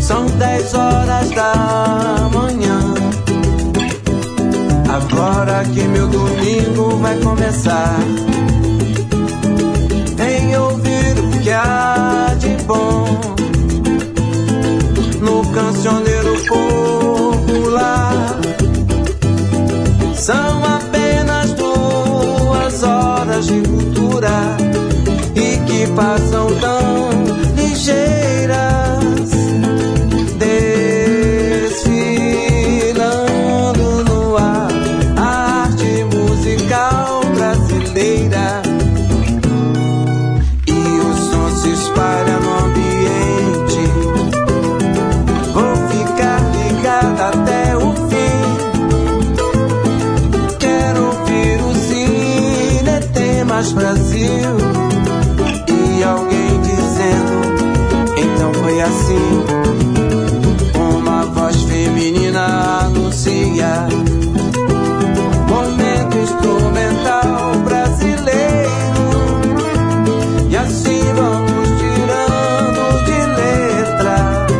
São 10 horas da manhã. Agora que meu domingo vai começar, em ouvir o que há de bom no cancioneiro popular. São apenas 2 horas de cultura e que passam tão ligeiras, desfilando no ar a arte musical brasileira. E o som se espalha no ambiente. Vou ficar ligado até o fim. Quero ouvir o Cine Tem Mais Brasil. E alguém dizendo, então foi assim. Uma voz feminina anuncia momento instrumental brasileiro. E assim vamos tirando de letra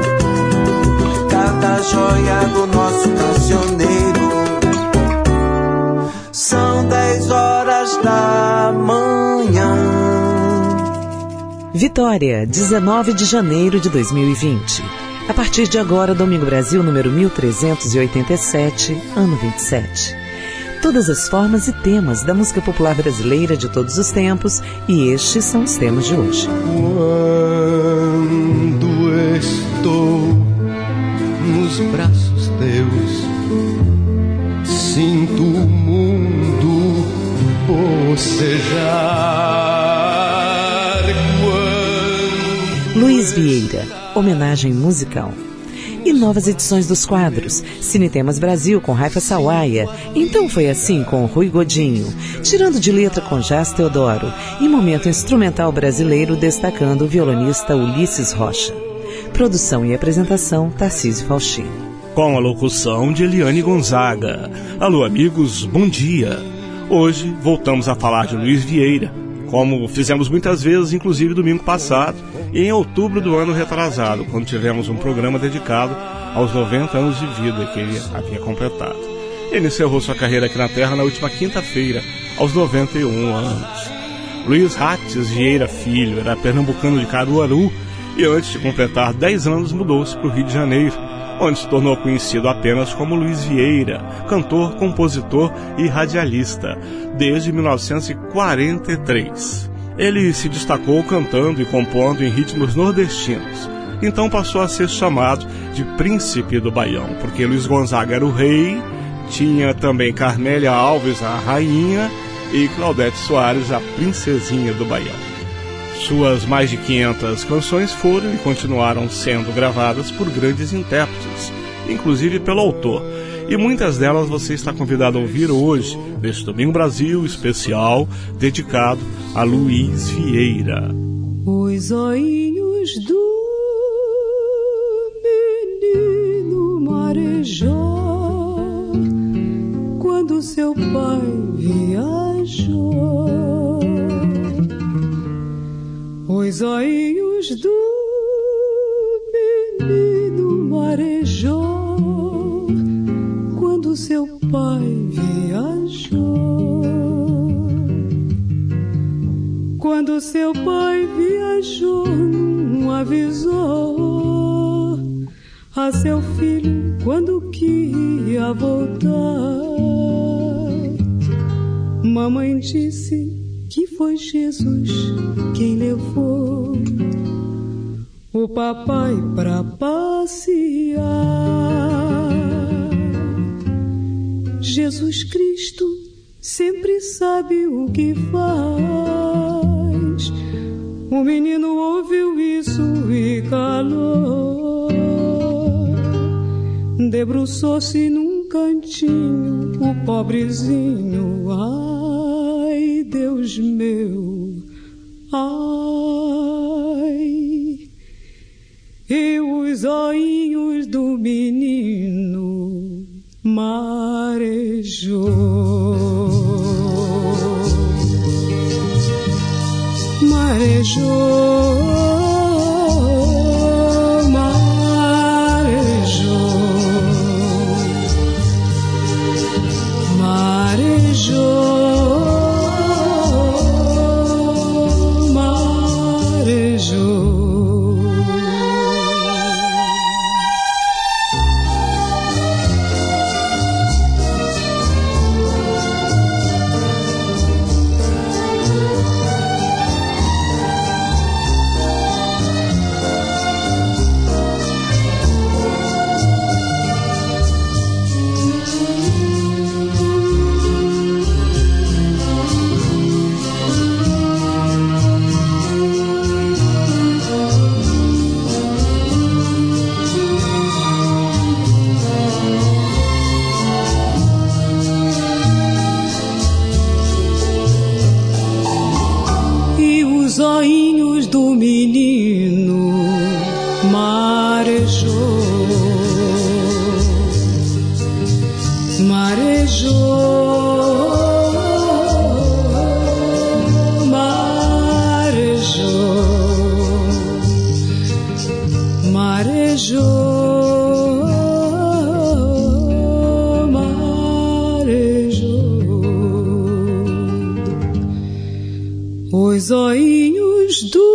cada joia do nosso cancioneiro. São 10 horas da manhã. Vitória, 19 de janeiro de 2020. A partir de agora, Domingo Brasil número 1387, ano 27. Todas as formas e temas da música popular brasileira de todos os tempos, e estes são os temas de hoje. Quando estou nos braços teus, sinto o mundo bocejar. Luiz Vieira, homenagem musical. E novas edições dos quadros. Cinetemas Brasil com Raifa Sawaia. Então foi assim com Rui Godinho. Tirando de letra com Jás Teodoro. E momento instrumental brasileiro destacando o violonista Ulisses Rocha. Produção e apresentação Tarcísio Faustino. Com a locução de Eliane Gonzaga. Alô amigos, bom dia. Hoje voltamos a falar de Luiz Vieira, como fizemos muitas vezes, inclusive domingo passado, e em outubro do ano retrasado, quando tivemos um programa dedicado aos 90 anos de vida que ele havia completado. Ele encerrou sua carreira aqui na Terra na última quinta-feira, aos 91 anos. Luiz Rates Vieira Filho era pernambucano de Caruaru e antes de completar 10 anos mudou-se para o Rio de Janeiro, onde se tornou conhecido apenas como Luiz Vieira, cantor, compositor e radialista, desde 1943. Ele se destacou cantando e compondo em ritmos nordestinos. Então passou a ser chamado de Príncipe do Baião, porque Luiz Gonzaga era o rei, tinha também Carmélia Alves, a rainha, e Claudete Soares, a princesinha do Baião. Suas mais de 500 canções foram e continuaram sendo gravadas por grandes intérpretes, inclusive pelo autor. E muitas delas você está convidado a ouvir hoje, neste Domingo Brasil especial, dedicado a Luiz Vieira. Os olhinhos do menino marejou quando seu pai viajou. Os olhinhos do menino marejou quando seu pai viajou. Quando seu pai viajou, não avisou a seu filho quando que ia voltar. Mamãe disse que foi Jesus quem levou o papai pra passear. Jesus Cristo sempre sabe o que faz. O menino ouviu isso e calou. Debruçou-se num cantinho, o pobrezinho. Ai, Deus meu, ai. E os olhinhos do menino marejou. Marejou, marejou. Os olhinhos do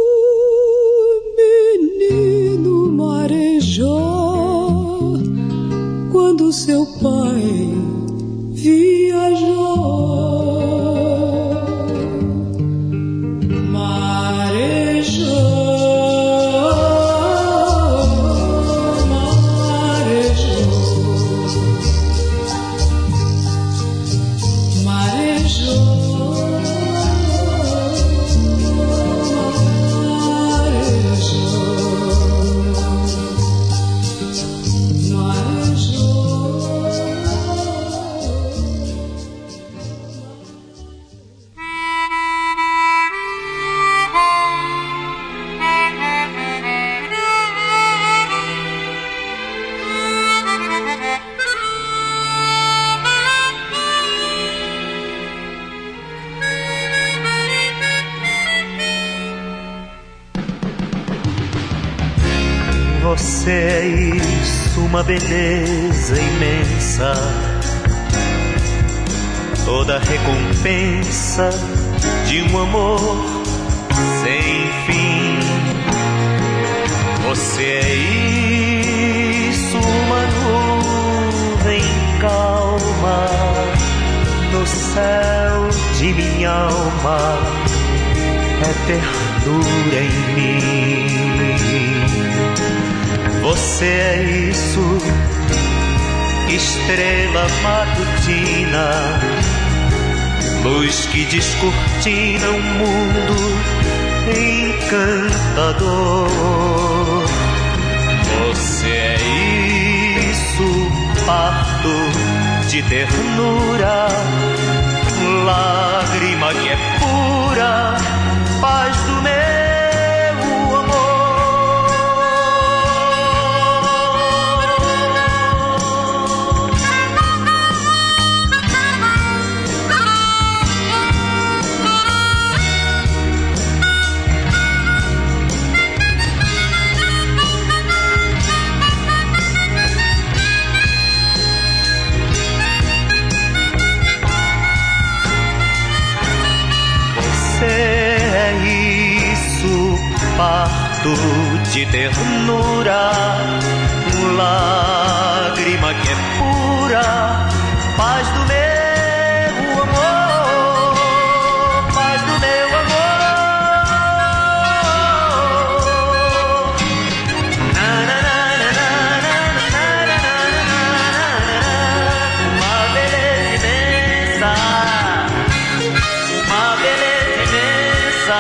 menino marejou quando seu pai viajou. Você é isso, uma beleza imensa, toda recompensa de um amor sem fim. Você é isso, uma nuvem calma no céu de minha alma, é ternura em mim. Você é isso, estrela matutina, luz que descortina um mundo encantador. Você é isso, parto de ternura, lágrima que é pura, paz do meu parto de ternura, lágrima que é pura, paz do meu amor, paz do meu amor. Uma beleza imensa, uma beleza imensa,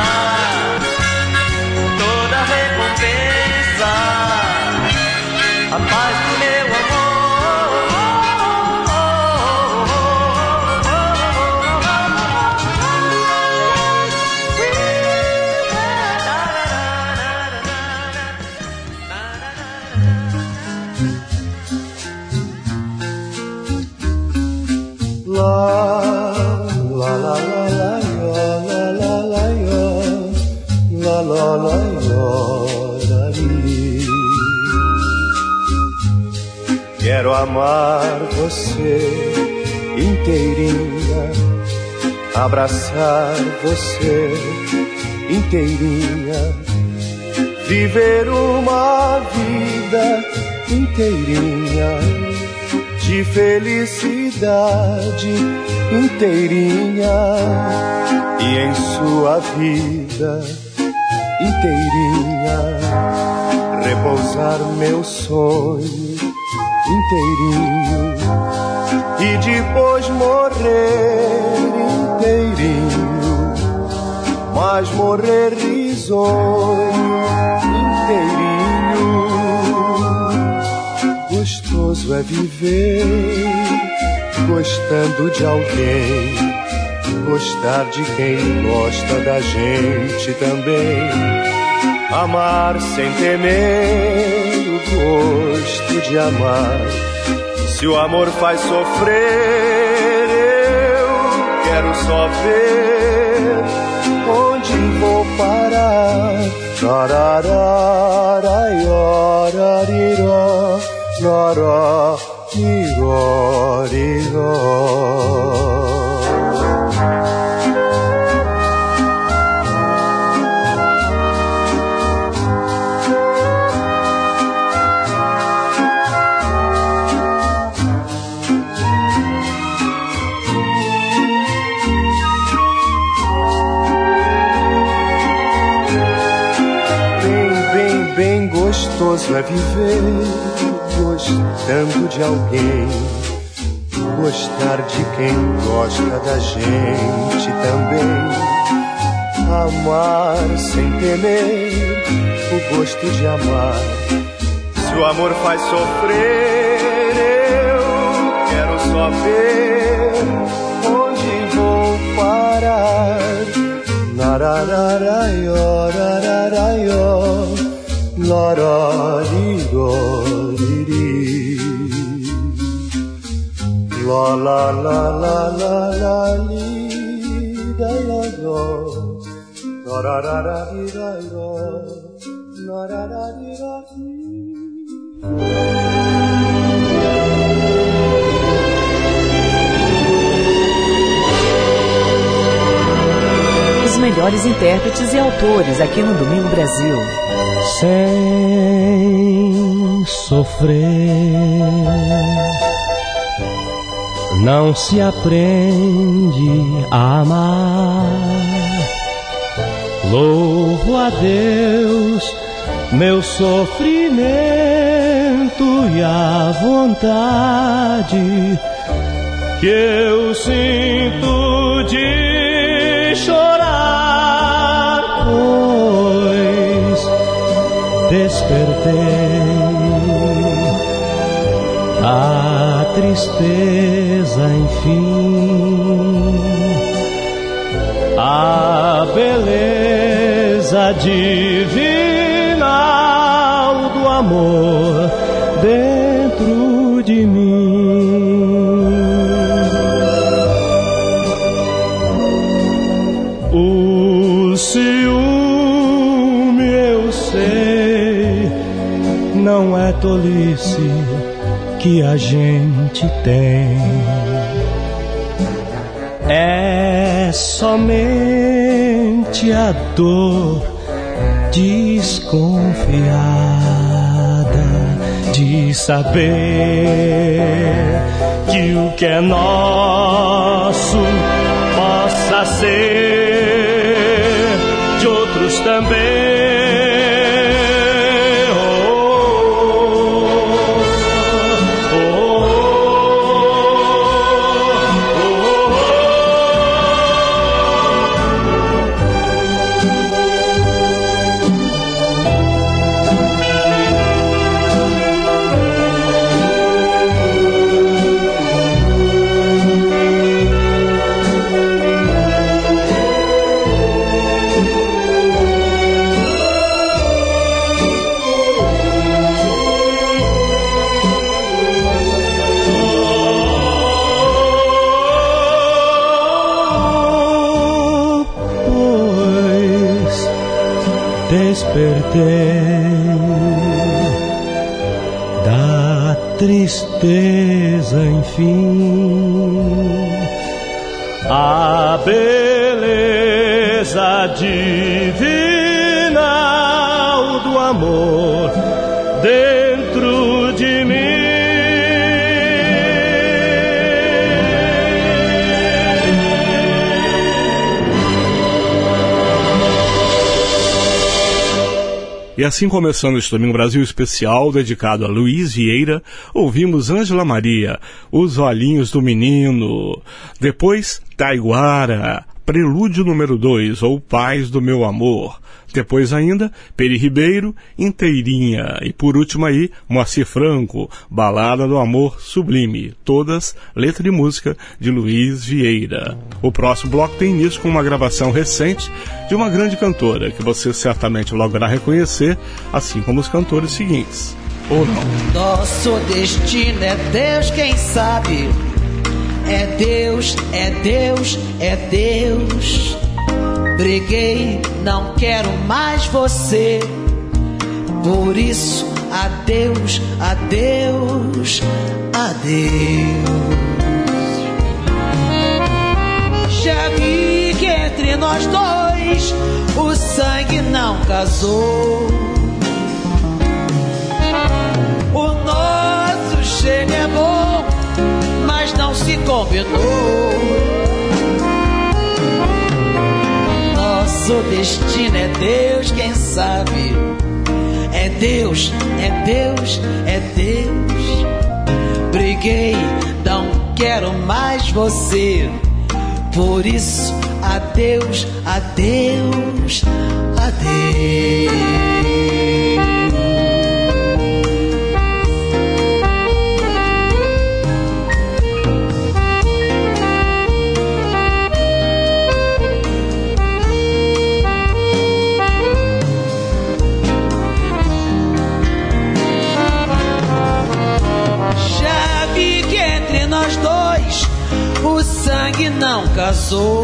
a paz do meu Quero amar você inteirinha, abraçar você inteirinha, viver uma vida inteirinha de felicidade inteirinha, e em sua vida inteirinha repousar meu sonho inteirinho, e depois morrer inteirinho, mas morrer risonho inteirinho. Gostoso é viver gostando de alguém, gostar de quem gosta da gente também, amar sem temer gosto de amar. Se o amor faz sofrer, eu quero só ver onde vou parar. Lararararaiorariro, larariroriro. Gostoso é viver gostando de alguém, gostar de quem gosta da gente também, amar sem temer o gosto de amar. Se o amor faz sofrer, eu quero só ver onde vou parar. Narararaiorararaio, la-ra-li-do-li-ri, la-la-la-la-la-la-li-da-la-do, la-ra-ra-ra-li-da-do, la-ra-ra-li-da-li. Os melhores intérpretes e autores aqui no Domingo Brasil. Sem sofrer não se aprende a amar. Louvo a Deus meu sofrimento e a vontade que eu sinto de chorar, pois despertei a tristeza, enfim, a beleza divinal do amor dentro de mim. O ciúme, eu sei, não é tolice que a gente tem, é somente a dor desconfiada de saber que o que é nosso possa ser de outros também. Despertei da tristeza, enfim, a beleza divinal do amor dentro de mim. E assim, começando este Domingo Brasil especial dedicado a Luiz Vieira, ouvimos Ângela Maria, Os Olhinhos do Menino. Depois, Taiguara, Prelúdio número 2, ou Paz do Meu Amor. Depois ainda, Peri Ribeiro, Inteirinha. E por último aí, Moacir Franco, Balada do Amor Sublime. Todas letra e música de Luiz Vieira. O próximo bloco tem início com uma gravação recente de uma grande cantora, que você certamente logo irá reconhecer, assim como os cantores seguintes. ou não? Nosso destino é Deus quem sabe. É Deus, é Deus, é Deus. Briguei, não quero mais você. Por isso, adeus, adeus, adeus. Já vi que entre nós dois o sangue não casou. O nosso cheiro é bom, mas não se combinou. Nosso destino é Deus quem sabe. É Deus, é Deus, é Deus. Briguei, não quero mais você. Por isso, adeus, adeus, adeus. Já vi que entre nós dois o sangue não casou.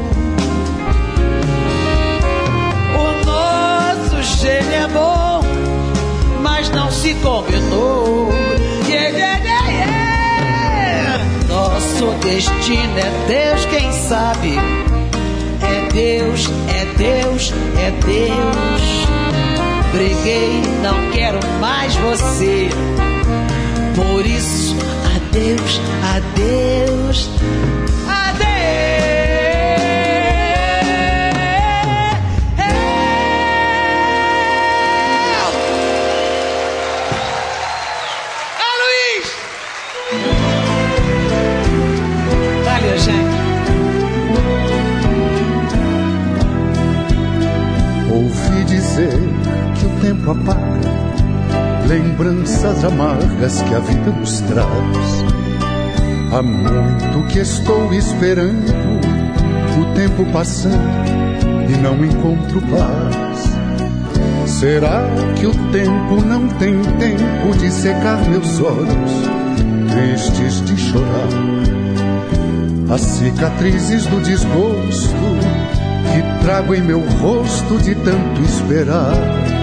O nosso cheiro é bom, mas não se combinou. Yeah, yeah, yeah, yeah. Nosso destino é Deus quem sabe. É Deus, é Deus, é Deus. Briguei, não quero mais você. Por isso, adeus, adeus, adeus. Luiz! Valeu, gente. Ouvi dizer que o tempo apaga lembranças amargas que a vida nos traz. Há muito que estou esperando o tempo passando e não encontro paz. Será que o tempo não tem tempo de secar meus olhos tristes de chorar? As cicatrizes do desgosto que trago em meu rosto de tanto esperar.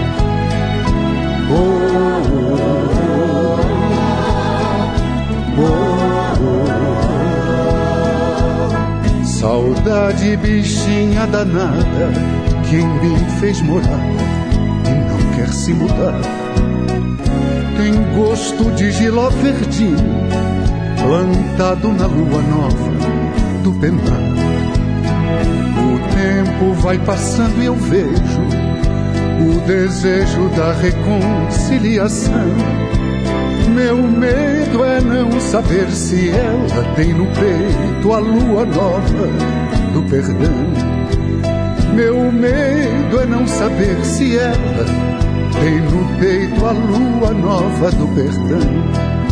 Saudade, bichinha danada, que em mim fez morar e não quer se mudar. Tem gosto de giló verdinho, plantado na lua nova do penar. O tempo vai passando e eu vejo o desejo da reconciliação. Meu medo é não saber se ela tem no peito a lua nova do perdão. Meu medo é não saber se ela tem no peito a lua nova do perdão.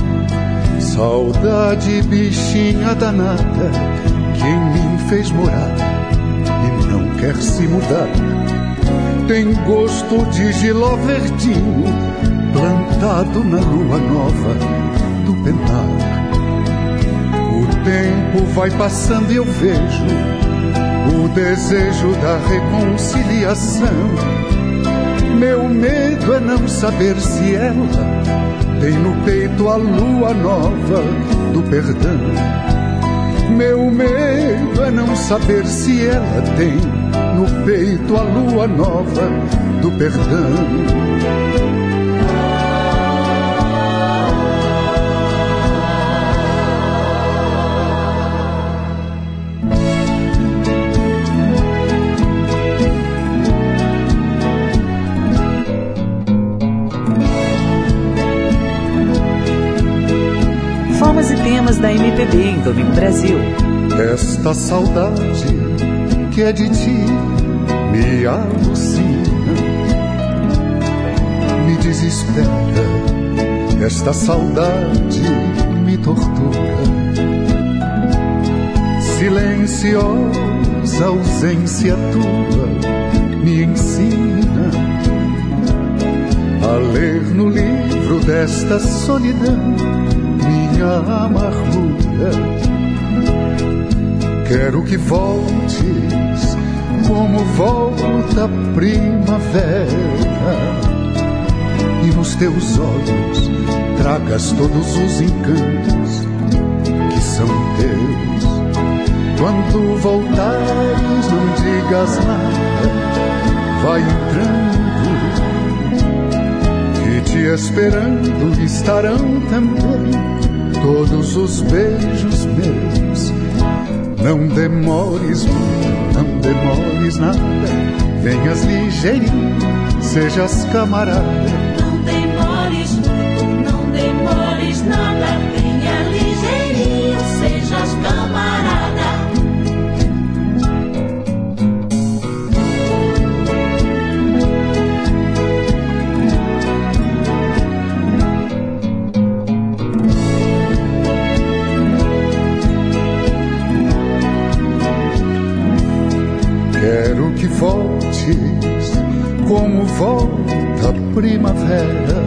Saudade, bichinha danada, que em mim fez morar e não quer se mudar. Tem gosto de giló verdinho, plantado na lua nova do penar. O tempo vai passando e eu vejo o desejo da reconciliação. Meu medo é não saber se ela tem no peito a lua nova do perdão. Meu medo é não saber se ela tem no peito a lua nova do perdão. Formas e temas da MPB em Domingo Brasil. Esta saudade que é de ti me alucina, me desespera. Esta saudade me tortura. Silenciosa ausência tua me ensina a ler no livro desta solidão, minha amargura. Quero que voltes como volta a primavera, e nos teus olhos tragas todos os encantos que são teus. Quando voltares, não digas nada, vai entrando, que te esperando estarão também todos os beijos meus. Não demores muito, não demores nada, venhas ligeirinho, sejas camarada. Não demores muito, não demores nada, venha ligeirinho, sejas camarada. Quero que voltes como volta a primavera,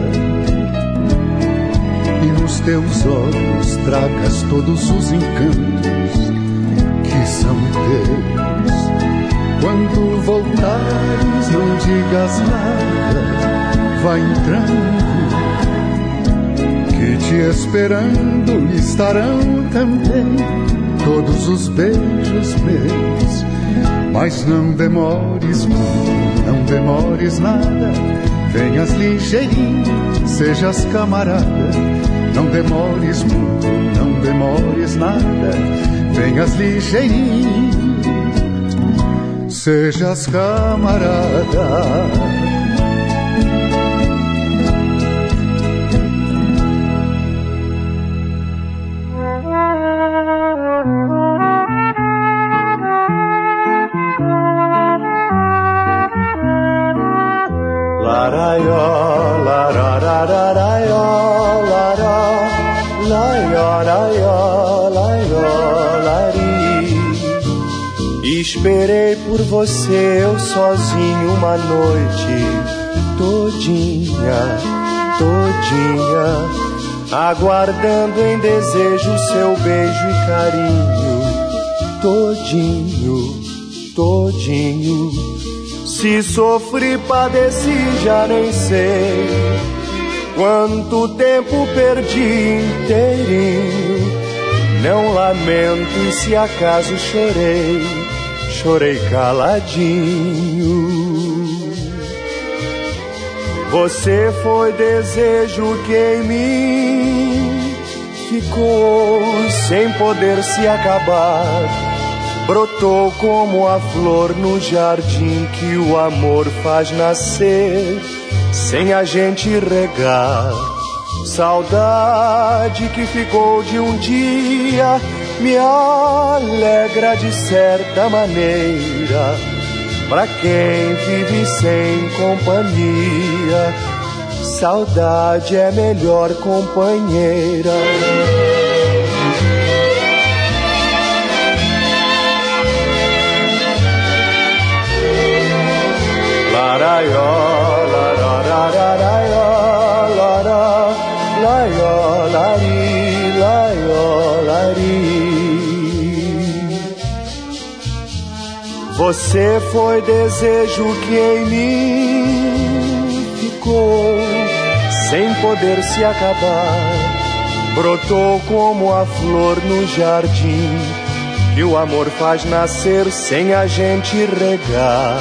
e nos teus olhos tragas todos os encantos que são teus. Quando voltares, não digas nada, vai entrando, que te esperando estarão também todos os beijos meus. Mas não demores muito, não demores nada, venhas ligeirinho, sejas camarada. Não demores muito, não demores nada, venhas ligeirinho, sejas camarada. Esperei por você eu sozinho uma noite todinha, todinha, aguardando em desejo seu beijo e carinho, todinho, todinho. Se sofri, padeci, já nem sei quanto tempo perdi inteirinho. Não lamento e se acaso chorei, chorei caladinho. Você foi desejo que em mim ficou sem poder se acabar. Brotou como a flor no jardim que o amor faz nascer sem a gente regar. Saudade que ficou de um dia me alegra de certa maneira. Pra quem vive sem companhia, saudade é melhor companheira. Laraió, lararararaió, lará, laió, lari, laió, lari. Você foi desejo que em mim ficou sem poder se acabar. Brotou como a flor no jardim que o amor faz nascer sem a gente regar.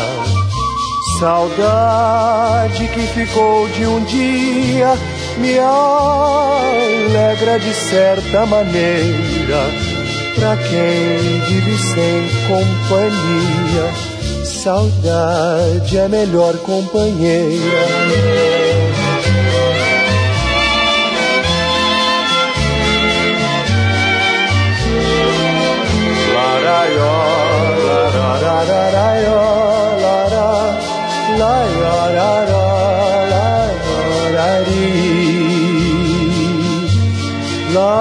Saudade que ficou de um dia me alegra de certa maneira. Pra quem vive sem companhia, saudade é melhor companheira. Laraió, lararararaió, lará, laió, larari, la,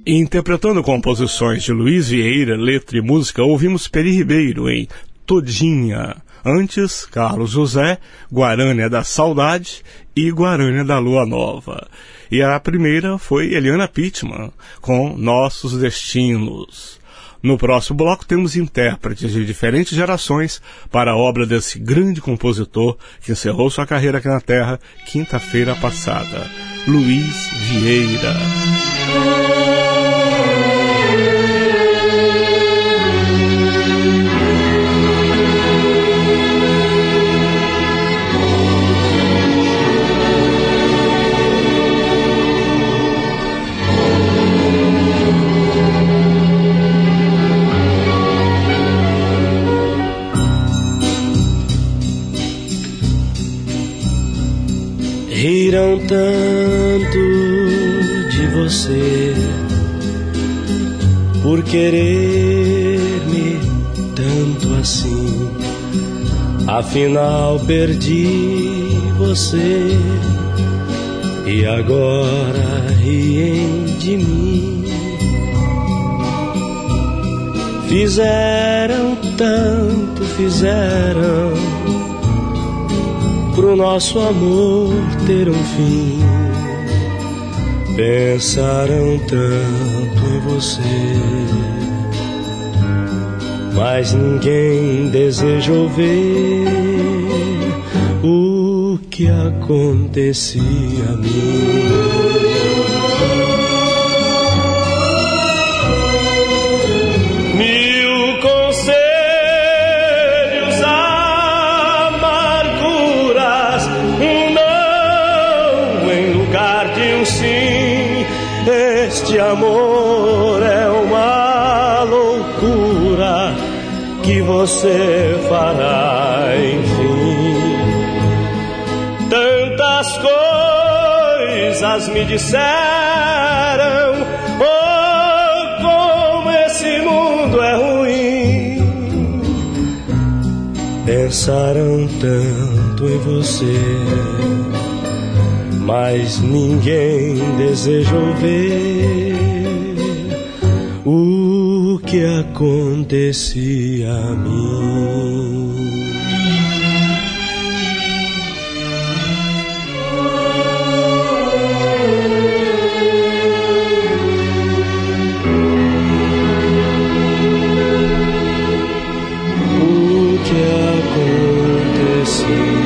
Interpretando composições de Luiz Vieira, letra e música, ouvimos Peri Ribeiro em Todinha. Antes, Carlos José, Guarânia da Saudade e Guarânia da Lua Nova. E a primeira foi Eliana Pittman, com Nossos Destinos. No próximo bloco temos intérpretes de diferentes gerações para a obra desse grande compositor que encerrou sua carreira aqui na Terra quinta-feira passada, Luiz Vieira. Riram tanto de você por querer-me tanto assim. Afinal perdi você e agora riem de mim. Fizeram tanto, fizeram pro nosso amor ter um fim. Pensaram tanto em você, mas ninguém desejou ver o que acontecia a mim. Este amor é uma loucura que você fará, enfim. Tantas coisas me disseram, oh, como esse mundo é ruim. Pensaram tanto em você, mas ninguém desejou ver o que acontecia a mim. O que acontecia.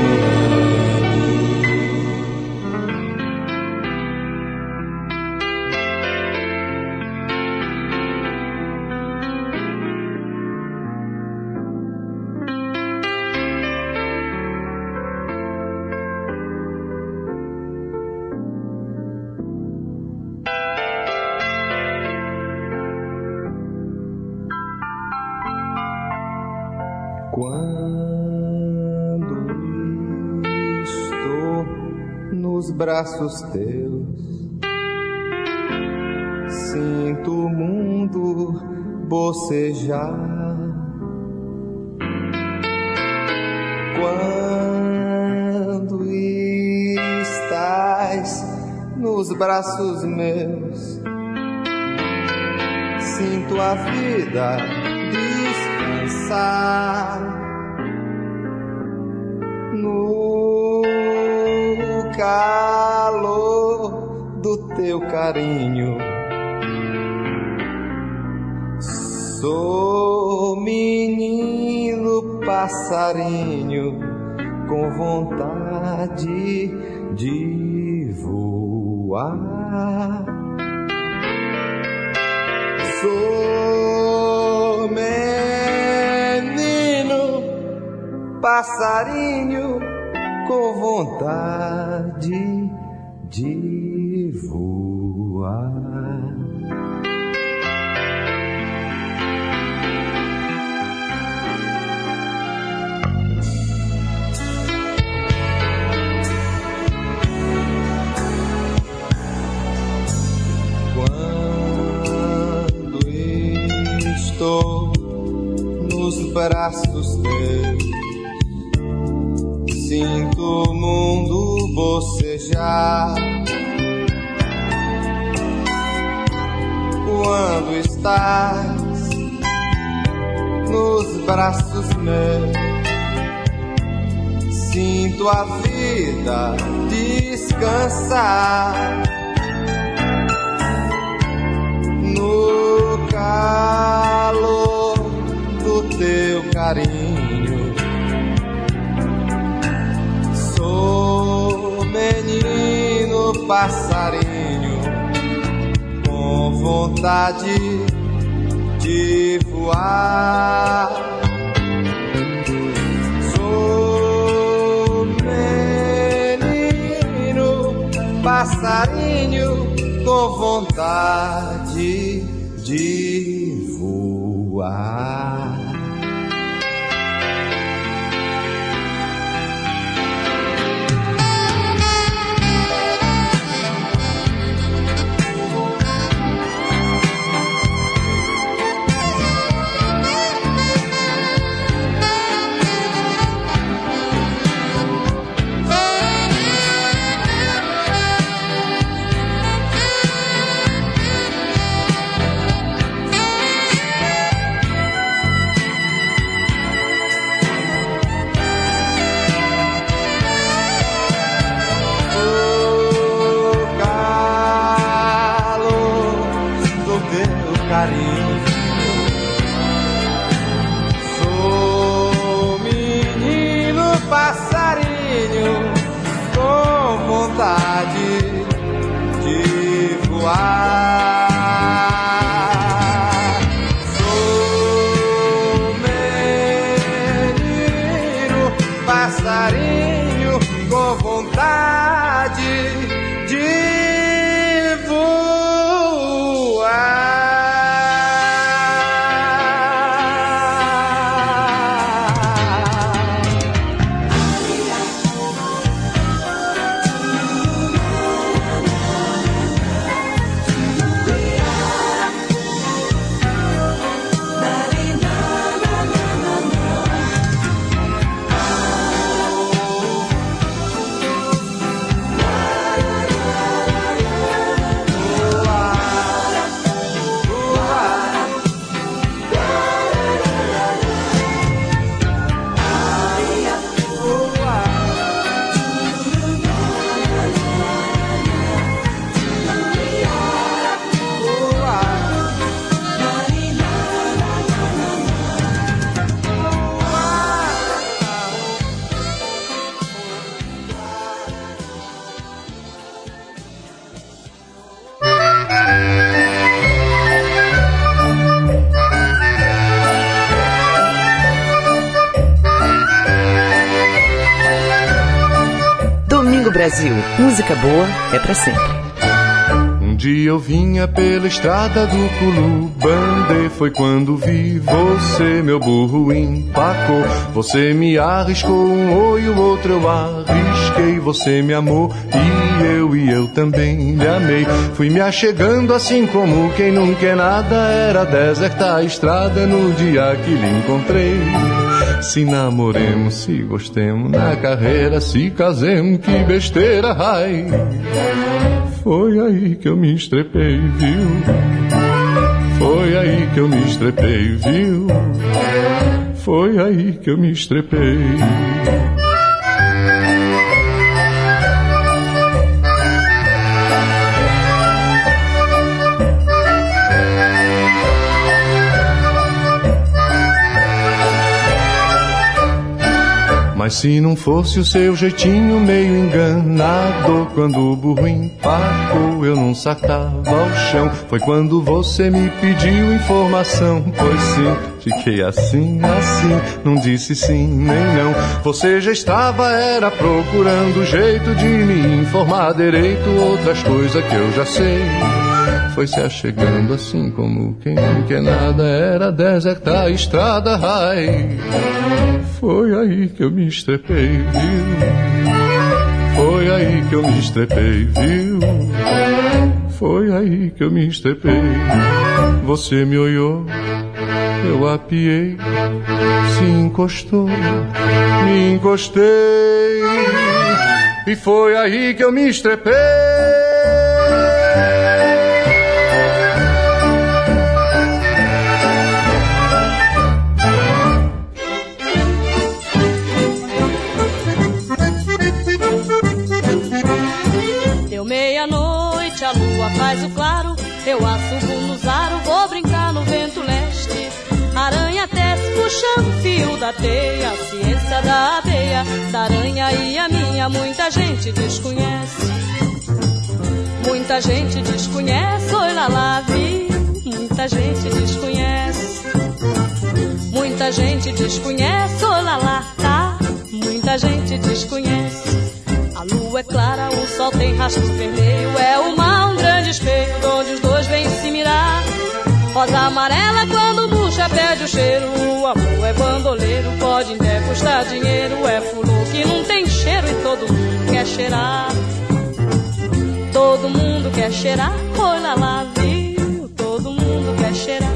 Quando estou nos braços teus, sinto o mundo bocejar. Quando estás nos braços meus, sinto a vida descansar no calor do teu carinho. Sou menino passarinho com vontade de voar. Sou menino passarinho com vontade de voar. Quando estou nos braços teus, sinto o mundo bocejar. quando estás nos braços meus, sinto a vida descansar no calor do teu carinho. Sou menino passarinho com vontade de voar. Sou menino passarinho com vontade de voar. Sou menino passarinho com vontade de voar. Sou menino passarinho com vontade de voar. Brasil, música boa é pra sempre. Um dia eu vinha pela estrada do Culubandê, foi quando vi você, meu burro empacou. Você me arriscou um oi, o outro eu arrisquei. Você me amou e eu também lhe amei. Fui me achegando assim como quem não quer nada. Era deserta a estrada no dia que lhe encontrei. Se namoremos, se gostemos na carreira, se casemos, que besteira, ai. Foi aí que eu me estrepei, viu? Foi aí que eu me estrepei, viu? Foi aí que eu me estrepei. Mas se não fosse o seu jeitinho meio enganado, quando o burro empacou eu não sacava ao chão. Foi quando você me pediu informação, pois sim, fiquei assim, não disse sim nem não. Você já estava, era procurando jeito de me informar direito, outras coisas que eu já sei. Foi se achegando assim como quem não quer nada, era deserta a estrada, ai. Foi aí que eu me estrepei, viu? Foi aí que eu me estrepei, viu? Foi aí que eu me estrepei. Você me olhou, eu apiei, se encostou, me encostei. E foi aí que eu me estrepei. fio da teia, a ciência da abelha, da aranha e a minha, muita gente desconhece. Muita gente desconhece, oi lá lá, viu? Muita gente desconhece. Muita gente desconhece, oi lá lá, tá? Muita gente desconhece. A lua é clara, o sol tem rastro vermelho, é o mar um grande espelho, onde os dois vêm se mirar. Rosa amarela quando murcha perde o cheiro, o amor é bandoleiro, pode até custar dinheiro, é fulô que não tem cheiro e todo mundo quer cheirar. Todo mundo quer cheirar, olha lá, viu? Todo mundo quer cheirar.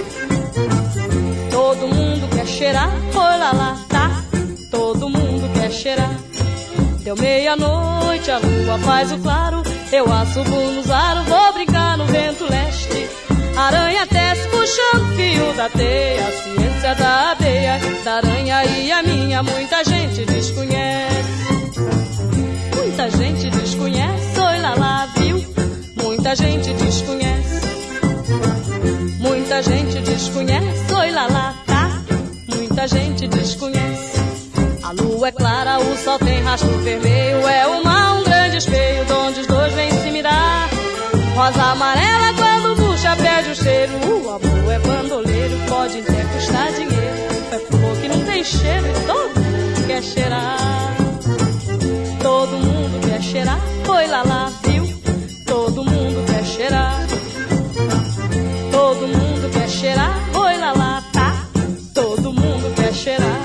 Todo mundo quer cheirar, olha lá, tá? Todo mundo quer cheirar. Deu meia-noite, a lua faz o claro, eu assobo nos aros, vou brincar no vento leste. Aranha tece puxando fio da teia, a ciência da abelha, da aranha e a minha, muita gente desconhece. Muita gente desconhece, oi lá lá, viu? Muita gente desconhece. Muita gente desconhece, oi lá lá, tá? Muita gente desconhece. A lua é clara, o sol tem rastro vermelho, é o mar um grande espelho, onde os dois vêm se mirar. Rosa amarela quando murcha perde o cheiro, o amor é bandoleiro, pode até custar dinheiro, é flor que não tem cheiro e todo mundo quer cheirar. Todo mundo quer cheirar, oi lá lá, viu? Todo mundo quer cheirar. Todo mundo quer cheirar, oi lá lá, tá? Todo mundo quer cheirar.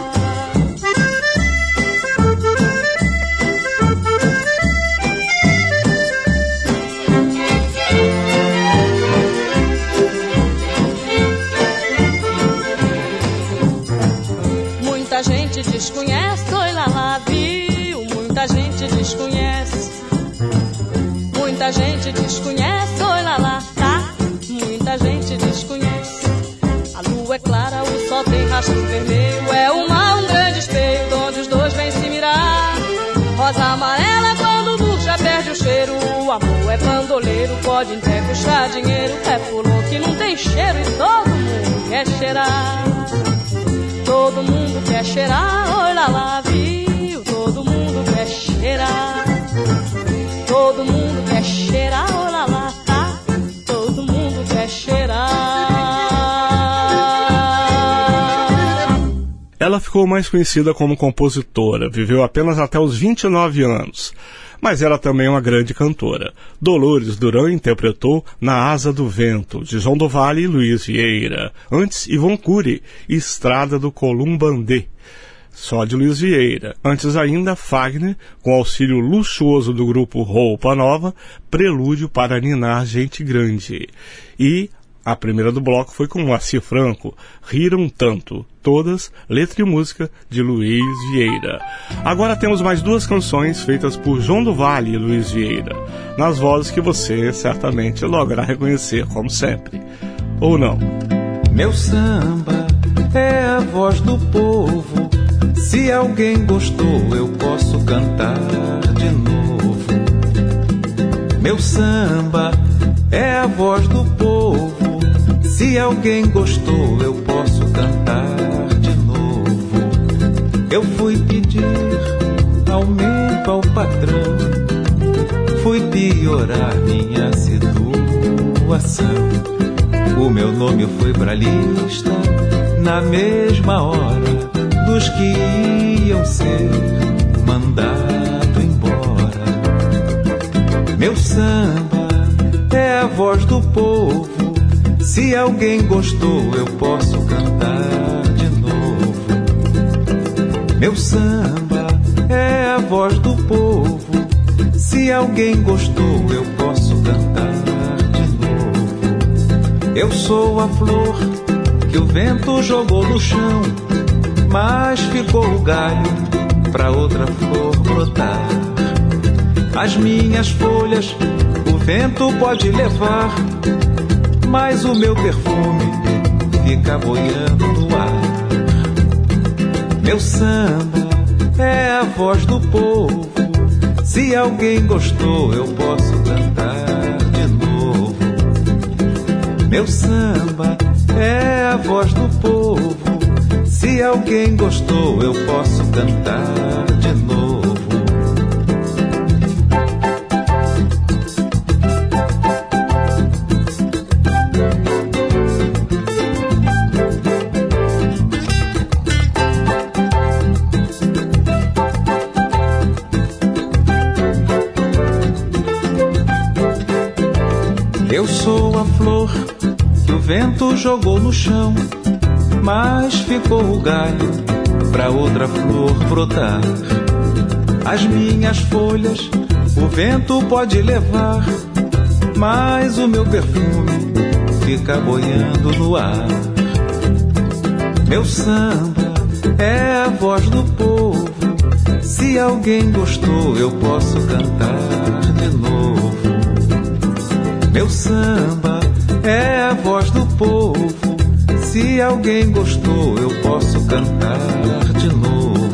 Muita gente desconhece, oi lá lá, viu? Muita gente desconhece. Muita gente desconhece, oi lá lá, tá? Muita gente desconhece. A lua é clara, o sol tem rastro vermelho, é o mar um grande espelho, onde os dois vêm se mirar. Rosa amarela quando murcha perde o cheiro, o amor é bandoleiro, pode até custar dinheiro, é fulô que não tem cheiro e todo mundo quer cheirar. Todo mundo quer cheirar, oi lá lá, viu? Todo mundo quer cheirar. Todo mundo quer cheirar, oi lá lá, tá? Todo mundo quer cheirar. Ela ficou mais conhecida como compositora, viveu apenas até os 29 anos. Mas era também uma grande cantora. Dolores Duran interpretou Na Asa do Vento, de João do Vale e Luiz Vieira. Antes, Ivon Cury, Estrada do Columbandê, só de Luiz Vieira. Antes ainda, Fagner, com auxílio luxuoso do grupo Roupa Nova, Prelúdio para Ninar Gente Grande. E a primeira do bloco foi com Moacir Franco, Riram Tanto, todas letra e música de Luiz Vieira. Agora temos mais duas canções feitas por João do Vale e Luiz Vieira, nas vozes que você certamente logo reconhecer, como sempre. Ou não? Meu samba é a voz do povo, se alguém gostou eu posso cantar de novo. Meu samba é a voz do povo, se alguém gostou, eu posso cantar de novo. Eu fui pedir aumento ao patrão, fui piorar minha situação. O meu nome foi pra lista na mesma hora dos que iam ser mandado embora. Meu samba é a voz do povo, se alguém gostou, eu posso cantar de novo. Meu samba é a voz do povo, se alguém gostou, eu posso cantar de novo. Eu sou a flor que o vento jogou no chão, mas ficou o galho pra outra flor brotar. As minhas folhas o vento pode levar, mas o meu perfume fica boiando no ar. Meu samba é a voz do povo, se alguém gostou eu posso cantar de novo. Meu samba é a voz do povo, Se alguém gostou, eu posso cantar de novo. Eu sou a flor que o vento jogou no chão, mas ficou o galho pra outra flor brotar. As minhas folhas o vento pode levar, mas o meu perfume fica boiando no ar. Meu samba é a voz do povo, se alguém gostou eu posso cantar de novo. Meu samba é a voz do povo, se alguém gostou, eu posso cantar de novo.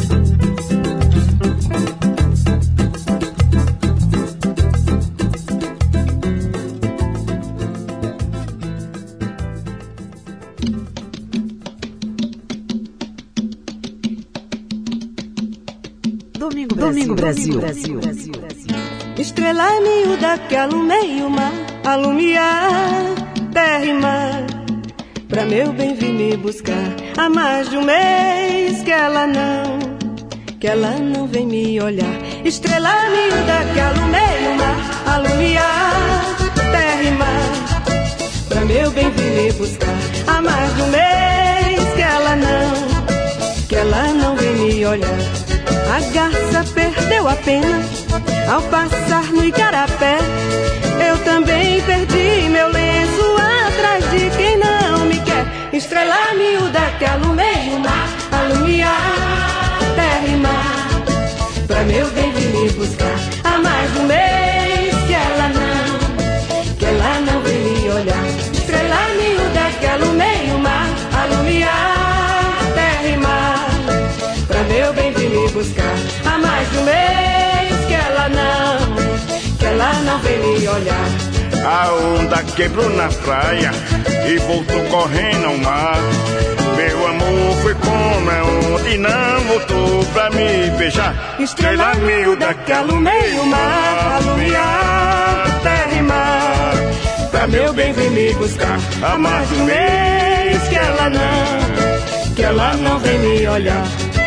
Domingo Brasil. Estrela miúda que alumeia o mar, alumiar terra e mar. Pra meu bem vir me buscar, há mais de um mês que ela não vem me olhar. Estrela miúda que alumeia o mar, alumiar terra e mar. Pra meu bem vir me buscar, há mais de um mês que ela não vem me olhar. A garça perdeu a pena ao passar no igarapé. Eu também perdi meu lenço atrás de quem não me quer. Estrela miúda que alumeia o mar, alumiar terra e mar. Pra meu bem vir me buscar, há mais de um mês que ela não vem me olhar. Estrela miúda que alumeia o mar, alumiar terra e mar. Pra meu bem vir me buscar, há mais de um mês que ela não vem me olhar. A onda quebrou na praia e voltou correndo ao mar. Meu amor foi como é onde não voltou pra me beijar. Estrela miúda que alumeia o mar, alumiar terra e mar. Pra meu bem vir me buscar, há mais de um mês que ela não vem me olhar.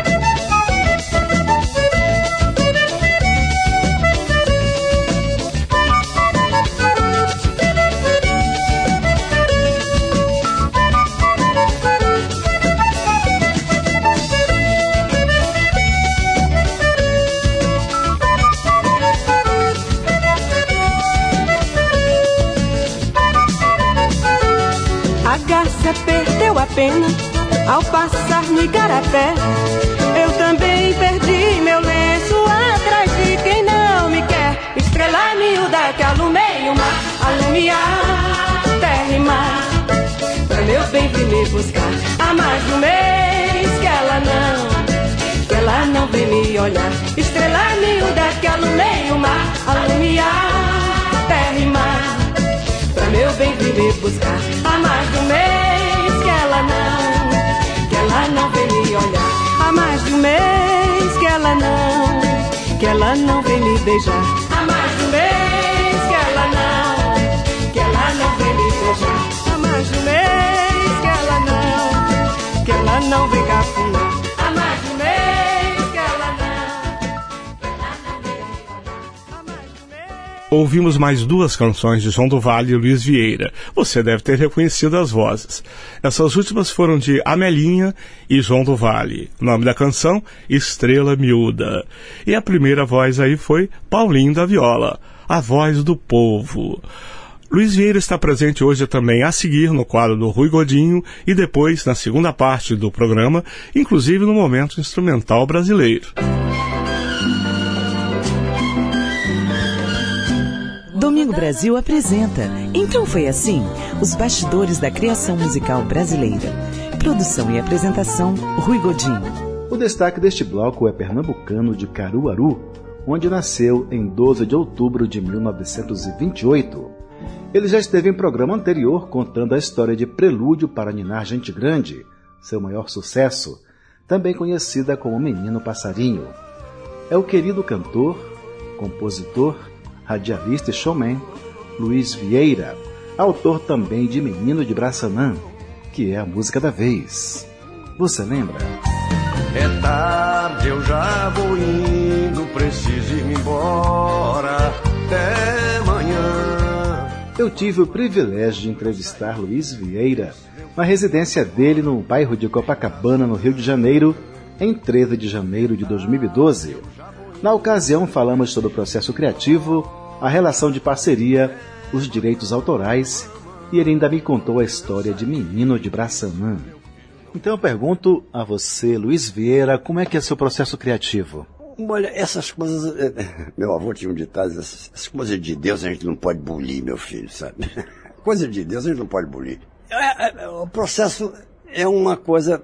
A garça perdeu a pena ao passar no igarapé. Eu também perdi meu lenço atrás de quem não me quer. Estrela miúda que alumeia o mar, alumiar terra e mar. Pra meu bem vir me buscar, há mais de um mês que ela não vem me olhar. Estrela miúda que alumeia o mar, alumiar terra e mar. Pra meu bem vir me buscar, há mais de um mês que ela não vem me olhar. Há mais de um mês que ela não vem me beijar. Há mais de um mês que ela não vem me beijar. Há mais de um mês que ela não vem cafunar. Há mais de um mês que ela não vem me olhar. Ouvimos mais duas canções de João do Vale e Luiz Vieira. Você deve ter reconhecido as vozes. Essas últimas foram de Amelinha e João do Vale. O nome da canção, Estrela Miúda. E a primeira voz aí foi Paulinho da Viola, a voz do povo. Luiz Vieira está presente hoje também a seguir no quadro do Rui Godinho e depois na segunda parte do programa, inclusive no momento instrumental brasileiro. Domingo Brasil apresenta Então Foi Assim, os bastidores da criação musical brasileira. Produção e apresentação, Rui Godinho. O destaque deste bloco é pernambucano de Caruaru, onde nasceu em 12 de outubro de 1928. Ele já esteve em programa anterior contando a história de Prelúdio para Ninar Gente Grande, seu maior sucesso, também conhecida como Menino Passarinho. É o querido cantor, compositor, radialista e showman Luiz Vieira, autor também de Menino de Braçanã, que é a música da vez. Você lembra? É tarde, eu já vou indo, preciso ir embora, até amanhã. Eu tive o privilégio de entrevistar Luiz Vieira na residência dele no bairro de Copacabana, no Rio de Janeiro, em 13 de janeiro de 2012. Na ocasião, falamos sobre o processo criativo, a relação de parceria, os direitos autorais, e ele ainda me contou a história de Menino de Braçanã. Então eu pergunto a você, Luiz Vieira, como é que é seu processo criativo? Olha, essas coisas... Meu avô tinha um ditado, essas coisas de Deus a gente não pode bulir, meu filho, sabe? Coisa de Deus a gente não pode bulir. O processo é uma coisa...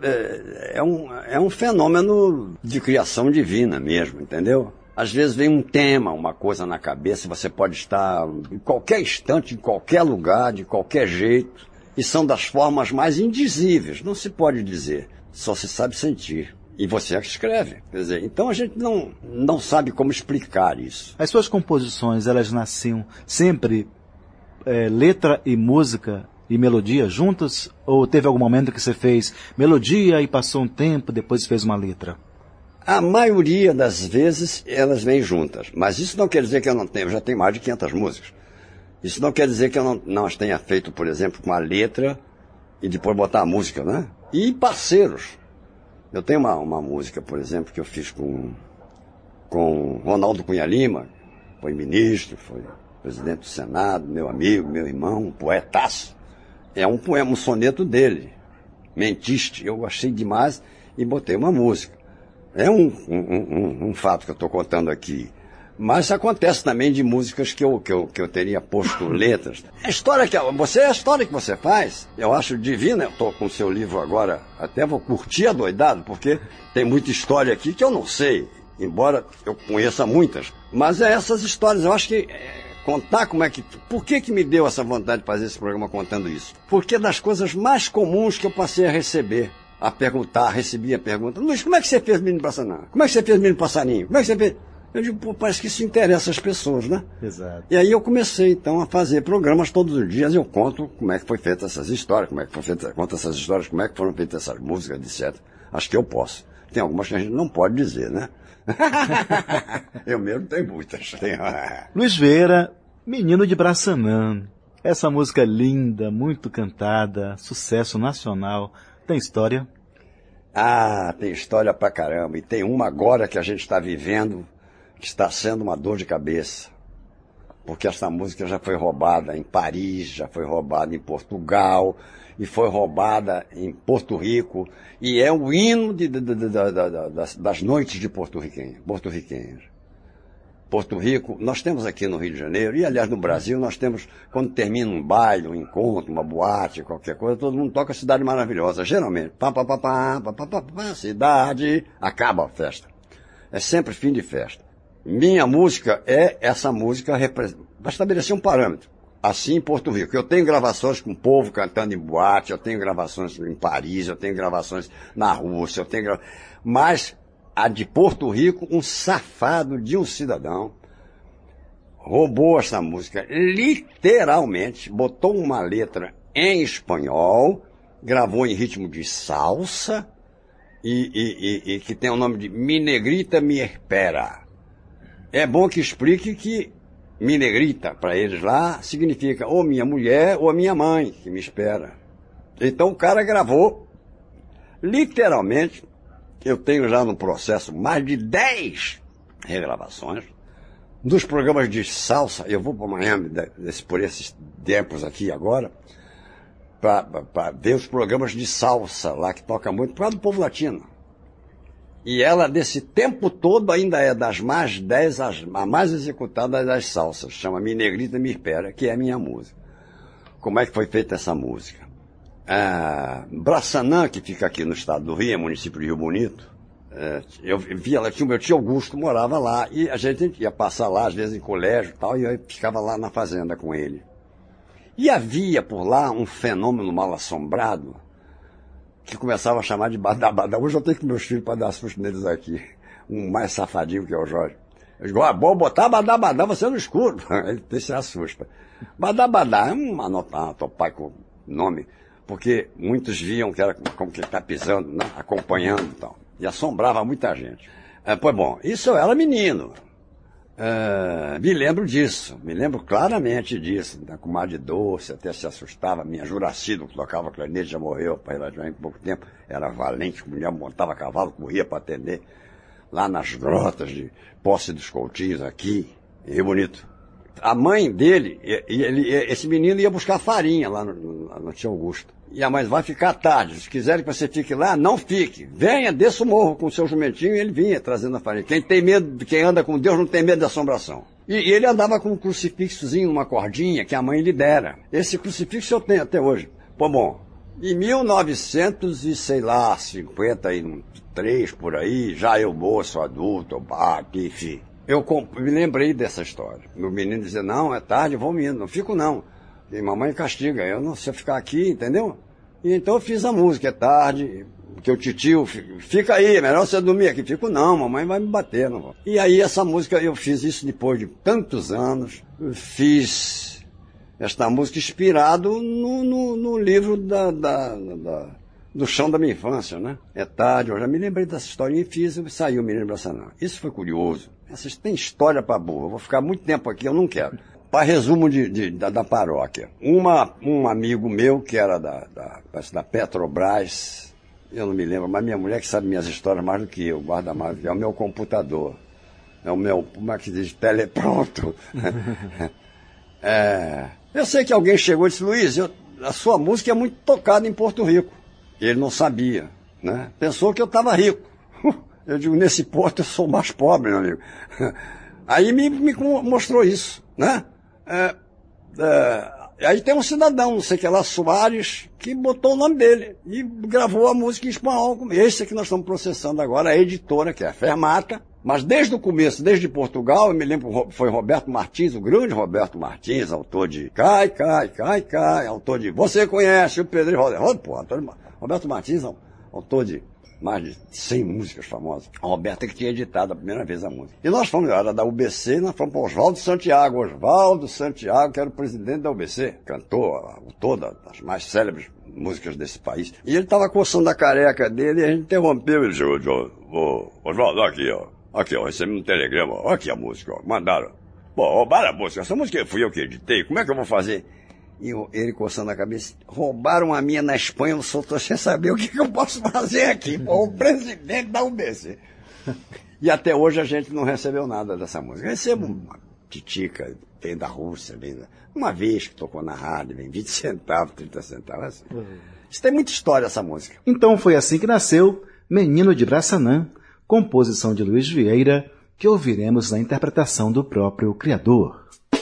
É um fenômeno de criação divina mesmo, entendeu? Às vezes vem um tema, uma coisa na cabeça, você pode estar em qualquer instante, em qualquer lugar, de qualquer jeito. E são das formas mais indizíveis, não se pode dizer, só se sabe sentir. E você é que escreve. Quer dizer, então a gente não sabe como explicar isso. As suas composições, elas nasciam sempre letra e música e melodia juntas? Ou teve algum momento que você fez melodia e passou um tempo, depois fez uma letra? A maioria das vezes elas vêm juntas. Mas isso não quer dizer que eu já tenho mais de 500 músicas. Isso não quer dizer que eu não as tenha feito, por exemplo, com a letra e depois botar a música, né? E parceiros. Eu tenho uma música, por exemplo, que eu fiz com Ronaldo Cunha Lima, foi ministro, foi presidente do Senado, meu amigo, meu irmão, um poetaço. É um poema, um soneto dele, Mentiste. Eu gostei demais e botei uma música. É um fato que eu estou contando aqui. Mas acontece também de músicas que eu teria posto letras. A história que você faz, eu acho divina. Eu estou com o seu livro agora, até vou curtir adoidado, porque tem muita história aqui que eu não sei, embora eu conheça muitas. Mas é essas histórias, eu acho que contar como é que... Por que me deu essa vontade de fazer esse programa contando isso? Porque das coisas mais comuns que eu passei a receber, a perguntar, recebi a pergunta: Luiz, como é que você fez Menino Braçanã? Como é que você fez Menino Passarinho? Como é que você fez... Eu digo, pô, parece que isso interessa as pessoas, né? Exato. E aí eu comecei, então, a fazer programas todos os dias. Eu conto como é que foi feita essas histórias, conto essas histórias, como é que foram feitas essas músicas, etc. Acho que eu posso. Tem algumas que a gente não pode dizer, né? Eu mesmo tenho muitas. Luiz Vieira, Menino de Braçanã. Essa música linda, muito cantada, sucesso nacional. Tem história? Ah, tem história pra caramba. E tem uma agora que a gente está vivendo, que está sendo uma dor de cabeça, porque essa música já foi roubada em Paris, já foi roubada em Portugal, e foi roubada em Porto Rico, e é o hino das noites de porto-riquenhas. Porto Rico, nós temos aqui no Rio de Janeiro, e aliás no Brasil, nós temos, quando termina um baile, um encontro, uma boate, qualquer coisa, todo mundo toca Cidade Maravilhosa, geralmente. Cidade, acaba a festa. É sempre fim de festa. Minha música é essa música para estabelecer um parâmetro. Assim em Porto Rico. Eu tenho gravações com o povo cantando em boate, eu tenho gravações em Paris, eu tenho gravações na Rússia, mas a de Porto Rico, um safado de um cidadão roubou essa música, literalmente, botou uma letra em espanhol, gravou em ritmo de salsa e que tem o nome de Mi Negrita Me Espera. É bom que explique que Mi Negrita, para eles lá, significa ou minha mulher ou a minha mãe que me espera. Então o cara gravou, literalmente. Eu tenho já no processo mais de 10 regravações dos programas de salsa. Eu vou para Miami por esses tempos aqui agora para ver os programas de salsa lá, que toca muito, por causa do povo latino. E ela, desse tempo todo, ainda é das mais 10, a mais executada das salsas. Chama Mi Negrita Me Espera, que é a minha música. Como é que foi feita essa música? Braçanã, que fica aqui no estado do Rio, é município de Rio Bonito. Eu via ela, meu tio Augusto morava lá, e a gente ia passar lá, às vezes em colégio e tal, e eu ficava lá na fazenda com ele. E havia por lá um fenômeno mal assombrado, que começava a chamar de badabadá. Hoje eu tenho que meus filhos para dar susto neles aqui. Um mais safadinho que é o Jorge. Eu digo, bom botar badabadá, você no escuro. Ele se assusta. Badabadá é uma topar com o nome, porque muitos viam que era como que ele está pisando, né? Acompanhando e tal. E assombrava muita gente. Pois bom, isso eu era menino. Me lembro disso, me lembro claramente disso. Da comadre Doce, até se assustava. Minha Juracido, que tocava clarinete, já morreu, pai lá já em pouco tempo. Era valente, mulher montava cavalo, corria para atender. Lá nas grotas de Posse dos Coutinhos, aqui, em Rio Bonito. A mãe dele, esse menino ia buscar farinha lá no Tio Augusto. E a mãe vai ficar tarde, se quiserem que você fique lá, não fique. Venha, desça o morro com o seu jumentinho, e ele vinha trazendo a farinha. Quem anda com Deus não tem medo de assombração. E ele andava com um crucifixozinho, uma cordinha que a mãe lhe dera. Esse crucifixo eu tenho até hoje. Bom, em 1953 por aí, já eu moço, adulto, enfim. Eu me lembrei dessa história. O menino dizia, não, é tarde, vou indo, não fico não. E mamãe castiga, eu não sei ficar aqui, entendeu? E então eu fiz a música, é tarde, porque o titio, fica aí, é melhor você dormir aqui. Fico, não, mamãe vai me bater. Não. E aí essa música, eu fiz isso depois de tantos anos, fiz esta música inspirado no livro do chão da minha infância, né? É tarde, eu já me lembrei dessa história e fiz, e saiu o Menino Braçanã. Isso foi curioso. Essas tem história pra burro, eu vou ficar muito tempo aqui, eu não quero. Para resumo da paróquia. Um amigo meu, que era da Petrobras, eu não me lembro, mas minha mulher que sabe minhas histórias mais do que eu, guarda mais do que é o meu computador. É o meu, como é que diz, telepronto. Eu sei que alguém chegou e disse, Luiz, a sua música é muito tocada em Porto Rico. Ele não sabia, né? Pensou que eu estava rico. Eu digo, nesse porto eu sou mais pobre, meu amigo. Aí me mostrou isso, né? Aí tem um cidadão, não sei que lá, Soares, que botou o nome dele e gravou a música em espanhol. Esse que nós estamos processando agora, a editora, que é a Fermata. Mas desde o começo, desde Portugal, eu me lembro, foi Roberto Martins, o grande Roberto Martins, autor de Cai, autor de Você Conhece o Pedro Roberto Martins, autor de mais de 100 músicas famosas. A Roberta que tinha editado a primeira vez a música. E nós fomos, era da UBC, nós fomos para Oswaldo Santiago, que era o presidente da UBC, cantor, autor das mais célebres músicas desse país. E ele estava coçando a careca dele e a gente interrompeu. Ele chegou e disse, Oswaldo, aqui, ó, recebi um telegrama, ó, aqui a música, ó, mandaram. Pô, roubaram a música, essa música fui eu que editei, como é que eu vou fazer? E ele coçando a cabeça, roubaram a minha na Espanha, eu só tô sem saber o que eu posso fazer aqui, pô, o presidente da UBC. E até hoje a gente não recebeu nada dessa música. Recebo uma titica, vem da Rússia, uma vez que tocou na rádio, vem 20 centavos, 30 centavos, assim. Isso tem muita história, essa música. Então foi assim que nasceu Menino de Braçanã, composição de Luiz Vieira, que ouviremos na interpretação do próprio criador.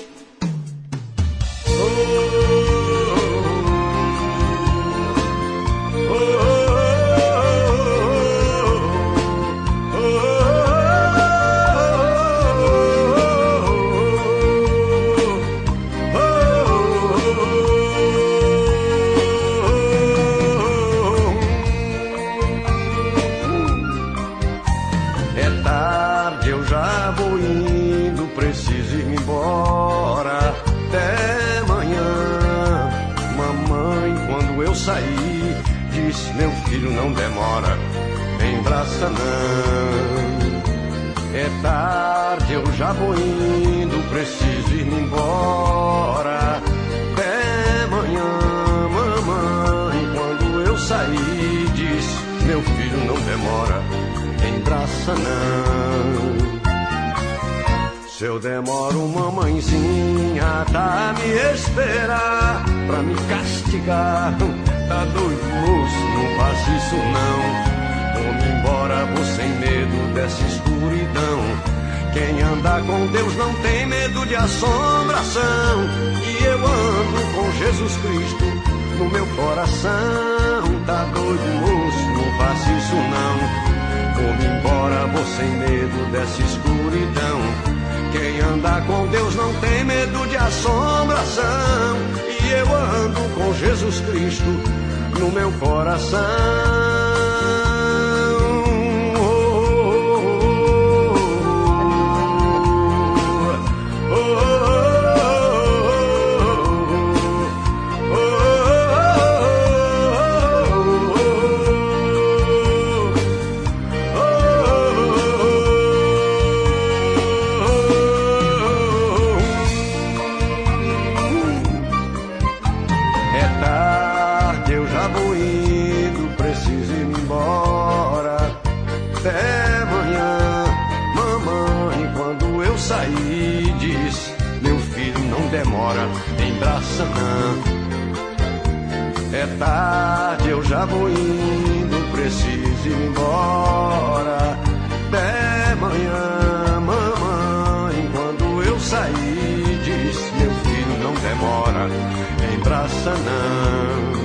Meu filho, não demora, vem Braçanã. É tarde, eu já vou indo, preciso ir-me embora. Até amanhã, mamãe, quando eu sair, diz, meu filho, não demora, vem Braçanã. Se eu demoro, mamãezinha, tá a me esperar pra me castigar. Tá doido, moço, não faz isso não. Vou-me embora, vou sem medo dessa escuridão. Quem anda com Deus não tem medo de assombração. E eu ando com Jesus Cristo no meu coração. Tá doido, moço, não faz isso não. Vou-me embora, vou sem medo dessa escuridão. Quem anda com Deus não tem medo de assombração. E eu ando com Jesus Cristo no meu coração. É tarde, eu já vou indo, preciso ir embora. Até amanhã, mamãe, quando eu sair, disse, meu filho, não demora, embraça não.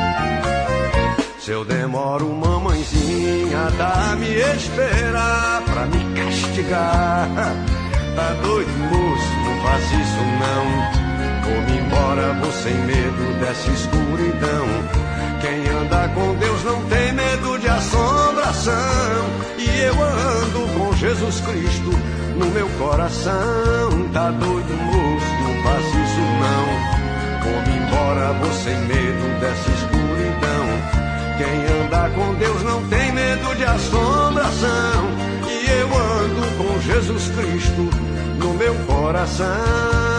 Se eu demoro, mamãezinha, tá me esperar pra me castigar. Tá doido, moço, não faz isso não. Vou-me embora, vou sem medo dessa escuridão. Quem anda com Deus não tem medo de assombração. E eu ando com Jesus Cristo no meu coração. Tá doido, moço, não faz isso não. Vou-me embora, vou sem medo dessa escuridão. Quem anda com Deus não tem medo de assombração. E eu ando com Jesus Cristo no meu coração.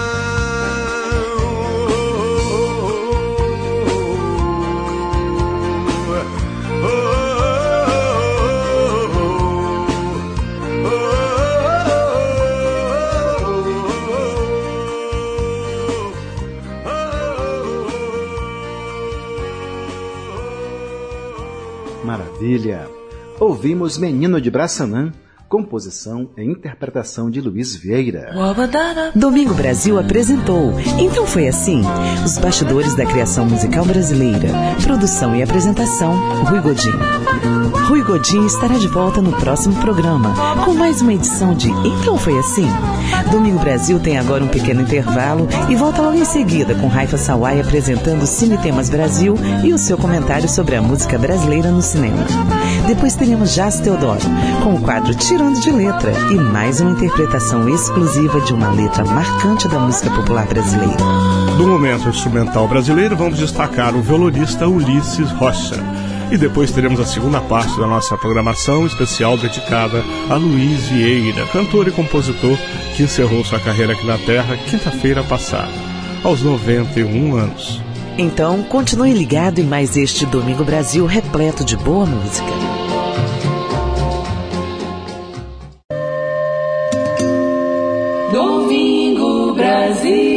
Maravilha! Ouvimos Menino de Braçanã, composição e interpretação de Luiz Vieira. Domingo Brasil apresentou Então Foi Assim, os bastidores da criação musical brasileira. Produção e apresentação, Rui Godinho. Rui Godinho estará de volta no próximo programa, com mais uma edição de Então Foi Assim. Domingo Brasil tem agora um pequeno intervalo e volta logo em seguida com Raifa Sawai apresentando Cine Temas Brasil e o seu comentário sobre a música brasileira no cinema. Depois teremos Jazz Teodoro, com o quadro Tirando de Letra e mais uma interpretação exclusiva de uma letra marcante da música popular brasileira. Do momento instrumental brasileiro, vamos destacar o violonista Ulisses Rocha. E depois teremos a segunda parte da nossa programação especial dedicada a Luiz Vieira, cantor e compositor que encerrou sua carreira aqui na Terra quinta-feira passada, aos 91 anos. Então, continue ligado em mais este Domingo Brasil repleto de boa música. Domingo Brasil.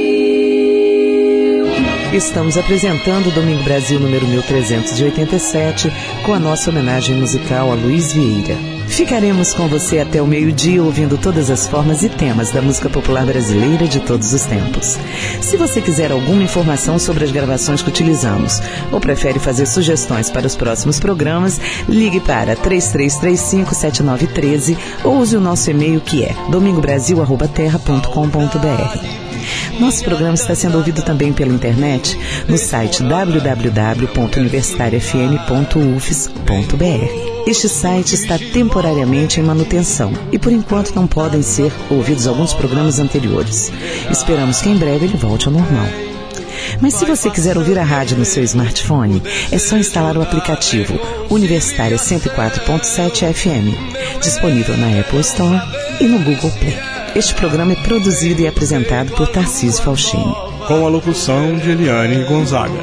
Estamos apresentando o Domingo Brasil número 1387 com a nossa homenagem musical a Luiz Vieira. Ficaremos com você até o meio-dia ouvindo todas as formas e temas da música popular brasileira de todos os tempos. Se você quiser alguma informação sobre as gravações que utilizamos ou prefere fazer sugestões para os próximos programas, ligue para 3335-7913 ou use o nosso e-mail que é domingobrasil@terra.com.br. Nosso programa está sendo ouvido também pela internet no site www.universitariafm.ufs.br. Este site está temporariamente em manutenção e por enquanto não podem ser ouvidos alguns programas anteriores. Esperamos que em breve ele volte ao normal. Mas se você quiser ouvir a rádio no seu smartphone, é só instalar o aplicativo Universitária 104.7 FM, disponível na Apple Store e no Google Play. Este programa é produzido e apresentado por Tarcísio Falchini, com a locução de Eliane Gonzaga.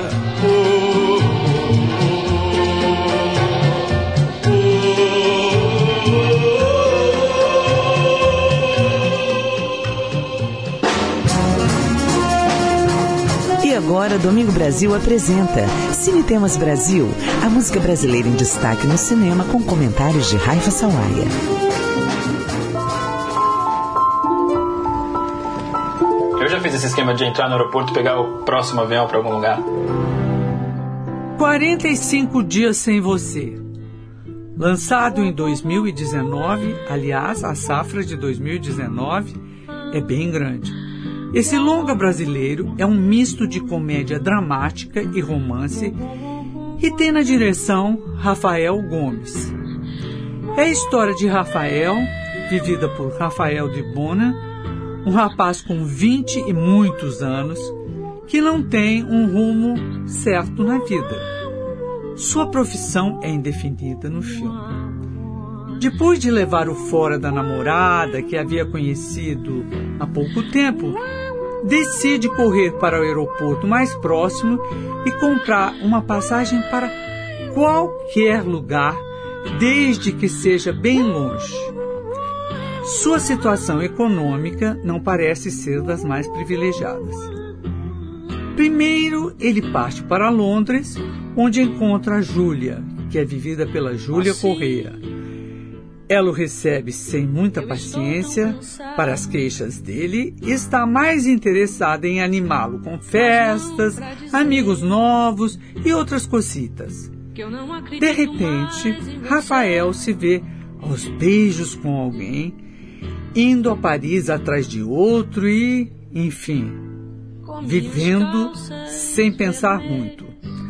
E agora, Domingo Brasil apresenta Cine Temas Brasil, a música brasileira em destaque no cinema com comentários de Raifa Sawaia. Eu já fiz esse esquema de entrar no aeroporto e pegar o próximo avião para algum lugar. 45 dias sem você. Lançado em 2019, aliás, a safra de 2019 é bem grande. Esse longa brasileiro é um misto de comédia dramática e romance e tem na direção Rafael Gomes. É a história de Rafael, vivida por Rafael de Bona, um rapaz com 20 e muitos anos, que não tem um rumo certo na vida. Sua profissão é indefinida no filme. Depois de levar o fora da namorada, que havia conhecido há pouco tempo, decide correr para o aeroporto mais próximo e comprar uma passagem para qualquer lugar, desde que seja bem longe. Sua situação econômica não parece ser das mais privilegiadas. Primeiro, ele parte para Londres, onde encontra a Júlia, que é vivida pela Júlia Correia. Ela o recebe sem muita paciência para as queixas dele e está mais interessada em animá-lo com festas, amigos novos e outras cositas. De repente, Rafael se vê aos beijos com alguém, indo a Paris atrás de outro e, enfim, vivendo sem pensar muito.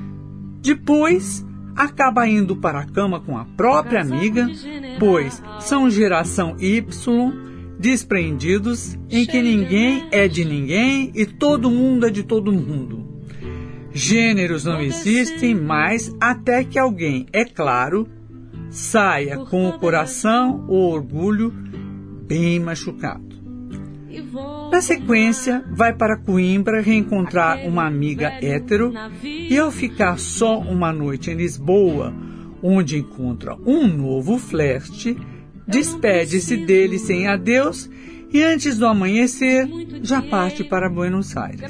Depois, acaba indo para a cama com a própria amiga, pois são geração Y, desprendidos, em que ninguém é de ninguém e todo mundo é de todo mundo. Gêneros não existem, mas até que alguém, é claro, saia com o coração ou orgulho bem machucado. Na sequência, vai para Coimbra reencontrar uma amiga hétero e, ao ficar só uma noite em Lisboa, onde encontra um novo flerte, despede-se dele sem adeus e, antes do amanhecer, já parte para Buenos Aires.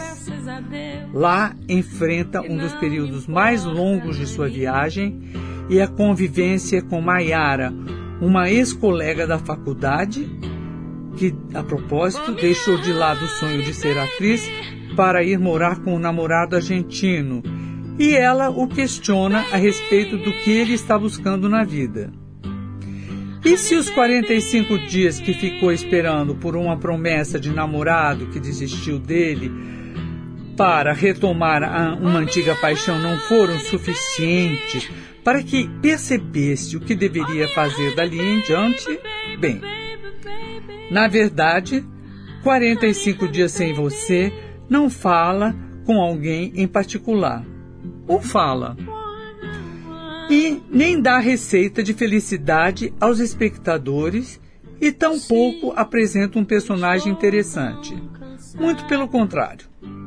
Lá, enfrenta um dos períodos mais longos de sua viagem e a convivência com Maiara, uma ex-colega da faculdade, que, a propósito, deixou de lado o sonho de ser atriz para ir morar com um namorado argentino, e ela o questiona a respeito do que ele está buscando na vida. E se os 45 dias que ficou esperando por uma promessa de namorado que desistiu dele para retomar uma antiga paixão não foram suficientes para que percebesse o que deveria fazer dali em diante? Bem, na verdade, 45 dias sem você não fala com alguém em particular. Ou fala. E nem dá receita de felicidade aos espectadores e tampouco apresenta um personagem interessante. Muito pelo contrário.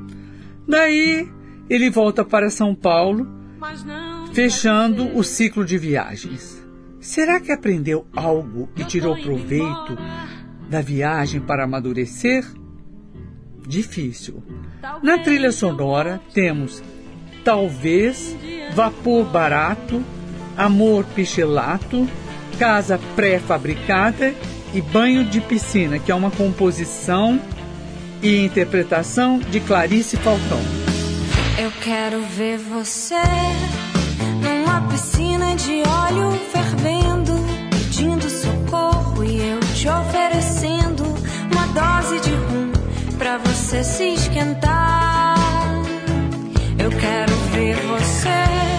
Daí, ele volta para São Paulo, fechando o ciclo de viagens. Será que aprendeu algo e tirou proveito da viagem para amadurecer? Difícil. Na trilha sonora temos Talvez, Vapor Barato, Amor Pichelato, Casa Pré-Fabricada e Banho de Piscina, que é uma composição e interpretação de Clarice Falcão. Eu quero ver você numa piscina de óleo fervendo, pedindo socorro e eu te oferecendo uma dose de rum pra você se esquentar. Eu quero ver você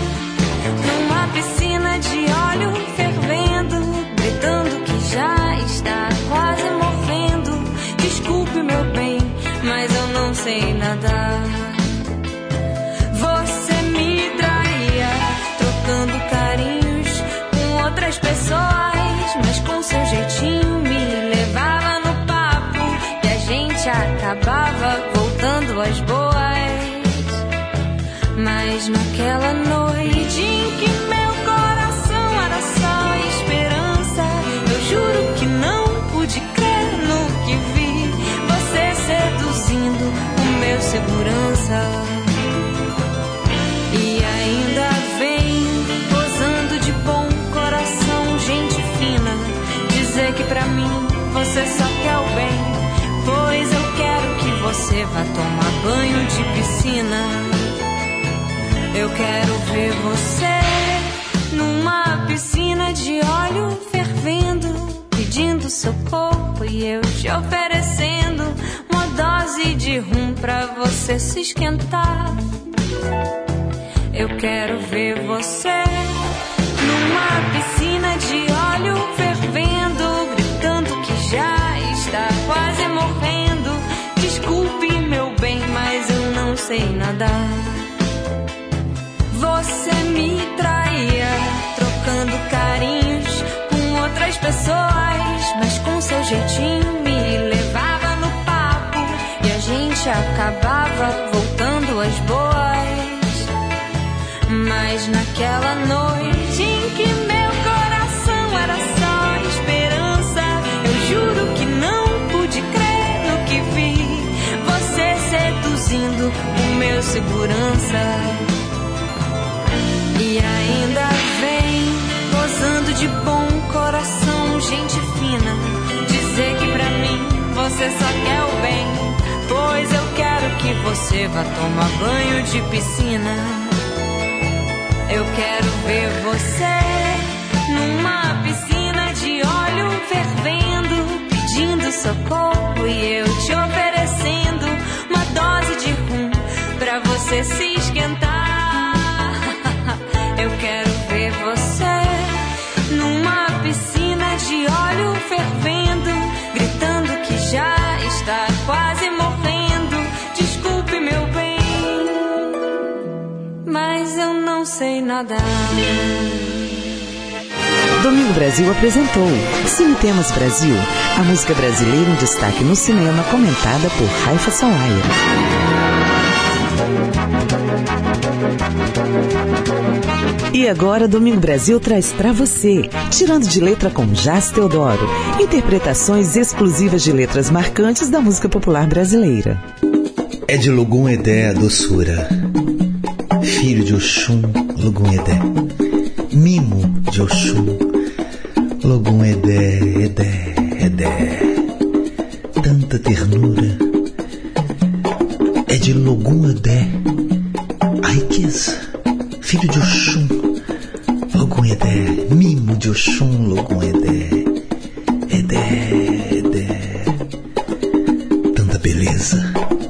numa piscina de óleo fervendo, gritando que já está quase morrendo. Desculpe, meu bem, mas eu não sei nadar. Você me traía, trocando carinhos com outras pessoas, mas com seu jeitinho me levava no papo e a gente acabava voltando às boas. Mas naquela noite em que meu coração era só esperança, eu juro que não pude crer no que vi, você seduzindo o meu segurança. E ainda vem posando de bom coração, gente fina, dizer que pra mim você só quer o bem, pois eu quero que você vá tomar banho de piscina. Eu quero ver você numa piscina de óleo fervendo, pedindo seu corpo e eu te oferecendo uma dose de rum pra você se esquentar. Eu quero ver você numa piscina de óleo fervendo, gritando que já está quase morrendo. Desculpe, meu bem, mas eu não sei nadar. Você me traía, trocando carinhos com outras pessoas, mas com seu jeitinho me levava no papo e a gente acabava voltando às boas. Mas naquela noite em que meu coração era só esperança, eu juro que não pude crer no que vi, você seduzindo o meu segurança. E ainda vem gozando de bom coração, gente fina, dizer que pra mim você só quer o bem, pois eu quero que você vá tomar banho de piscina. Eu quero ver você numa piscina de óleo fervendo, pedindo socorro e eu te oferecendo uma dose de rum pra você se esquentar. Eu quero ver você numa piscina de óleo fervendo, gritando que já está quase morrendo. Desculpe, meu bem, mas eu não sei nadar. Domingo Brasil apresentou Cine Temas Brasil, a música brasileira em destaque no cinema, comentada por Raifa Sawaia. E agora Domingo Brasil traz pra você Tirando de Letra com Jás Teodoro, interpretações exclusivas de letras marcantes da música popular brasileira. É de Logum Edé a doçura, filho de Oxum, Logum Edé, mimo de Oxum, Logum Edé, Edé, Edé, tanta ternura. É de Logum Edé a riqueza, filho de Oxum, Logum Edé, mimo de Oxum, Logum Edé, Edé, Edé, tanta beleza.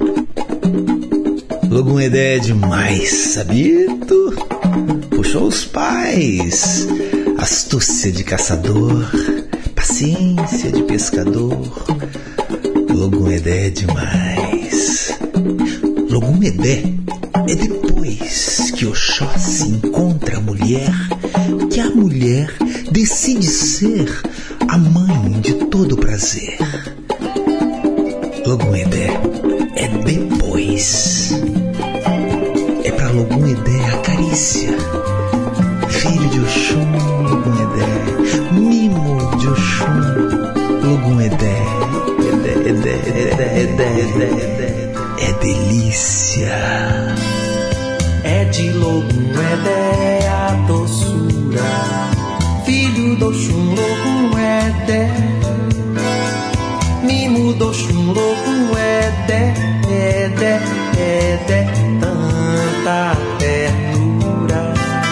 Logum Edé é demais, sabido? Puxou os pais, astúcia de caçador, paciência de pescador. Logum Edé é demais. Logum Edé é depois que Oxóssi encontra a mulher, que a mulher decide ser a mãe de todo prazer. Logum Edé é depois. É pra Logum Edé a carícia, filho de Oxum, Logum Edé, mimo de Oxum, Logum Edé, Edé, Edé, Edé, Edé, Edé, Edé, é delícia. É de Logum Edé a doçura, filho do Oxum, Logum Edé, mimo do Oxum, Logum Edé, Edé, Edé, tanta ternura.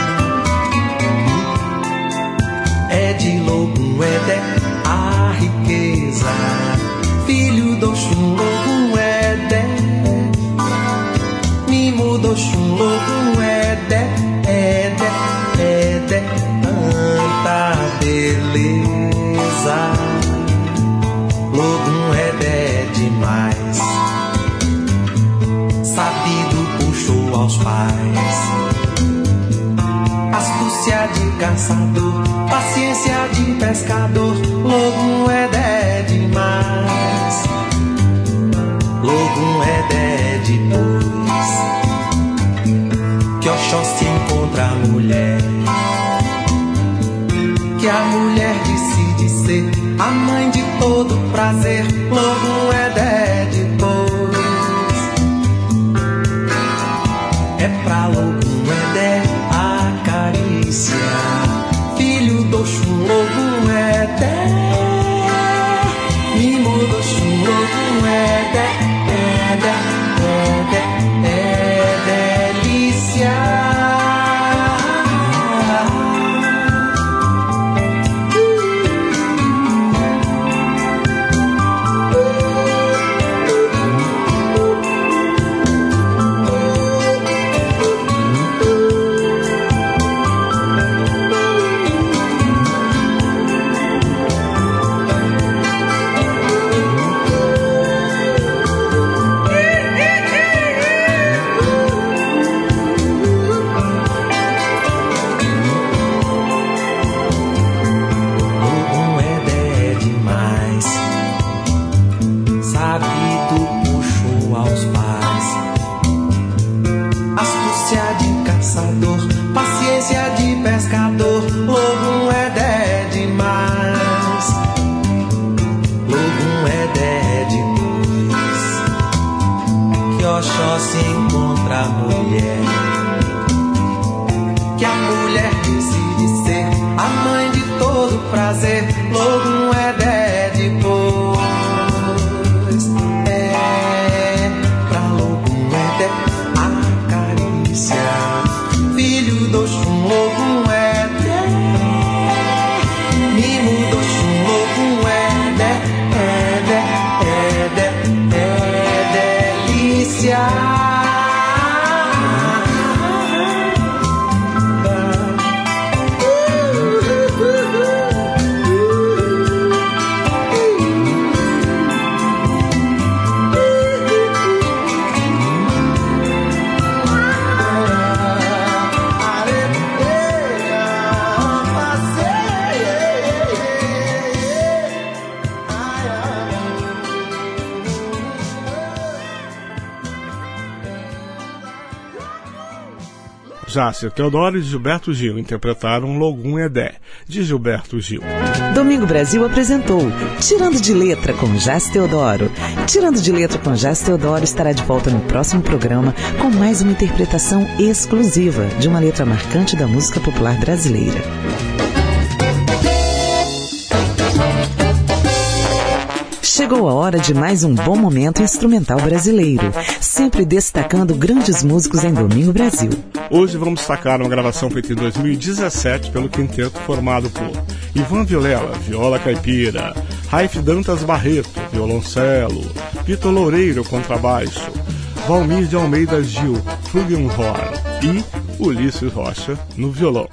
É de Logum Edé a riqueza, filho do Oxum, Logum Edé, mimo do Oxum, Logum Edé, Edé, Edé, tanta beleza. Logum Edé é demais, sabido puxou aos pais, astúcia de caçador, paciência de pescador. Logum Edé é demais. Logum Edé é depois que Oxóssi encontra a mulher, que a mulher decide ser a mãe de todo prazer. Logum Edé depois. É pra Logum Edé a carícia, filho do Oxum, Logum Edé, mimo do Oxum, Logum Edé, Edé, Edé, é delícia. Jácia Teodoro e Gilberto Gil interpretaram Logum Edé, de Gilberto Gil. Domingo Brasil apresentou Tirando de Letra com Jácia Teodoro. Tirando de Letra com Jácia Teodoro estará de volta no próximo programa com mais uma interpretação exclusiva de uma letra marcante da música popular brasileira. Chegou a hora de mais um bom momento instrumental brasileiro, sempre destacando grandes músicos em Domingo Brasil. Hoje vamos destacar uma gravação feita em 2017 pelo quinteto formado por Ivan Vilela, viola caipira, Raif Dantas Barreto, violoncelo, Vitor Loureiro, contrabaixo, Valmir de Almeida Gil, flugelhorn e Ulisses Rocha no violão.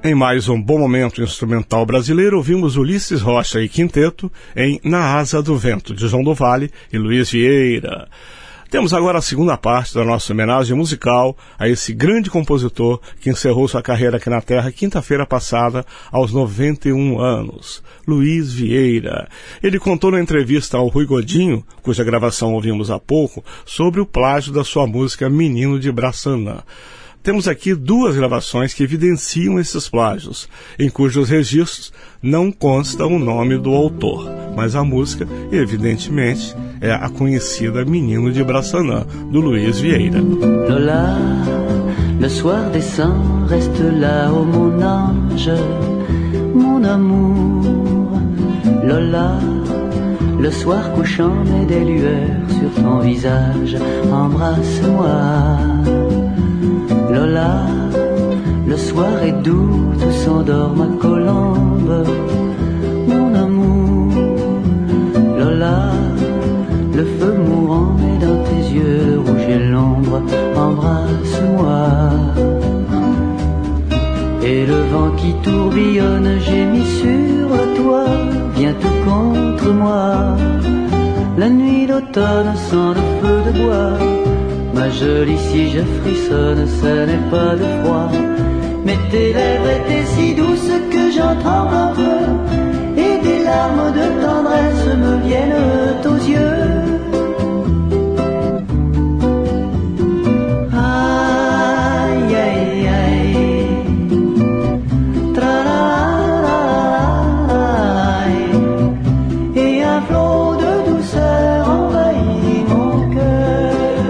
Em mais um bom momento instrumental brasileiro, ouvimos Ulisses Rocha e Quinteto em Na Asa do Vento, de João do Vale e Luiz Vieira. Temos agora a segunda parte da nossa homenagem musical a esse grande compositor que encerrou sua carreira aqui na Terra quinta-feira passada, aos 91 anos, Luiz Vieira. Ele contou na entrevista ao Rui Godinho, cuja gravação ouvimos há pouco, sobre o plágio da sua música Menino de Braçanã. Temos aqui duas gravações que evidenciam esses plágios, em cujos registros não consta o nome do autor, mas a música, evidentemente, é a conhecida Menino de Braçanã, do Luiz Vieira. Lola, le soir descend, reste là, oh mon ange, mon amour. Lola, le soir couchant met des lueurs sur ton visage, embrasse-moi. Lola, le soir est doux, tout s'endort ma colombe, mon amour. Lola, le feu mourant est dans tes yeux, le rouge et l'ombre, embrasse-moi. Et le vent qui tourbillonne gémit sur toi, vient tout contre moi. La nuit d'automne sent le feu de bois. Ma jolie, si je frissonne, ce n'est pas de froid, mais tes lèvres étaient si douces que j'en tremble un peu, et des larmes de tendresse me viennent aux yeux. Aïe, aïe, aïe, tra-la-la-la-la-la, et un flot de douceur envahit mon cœur.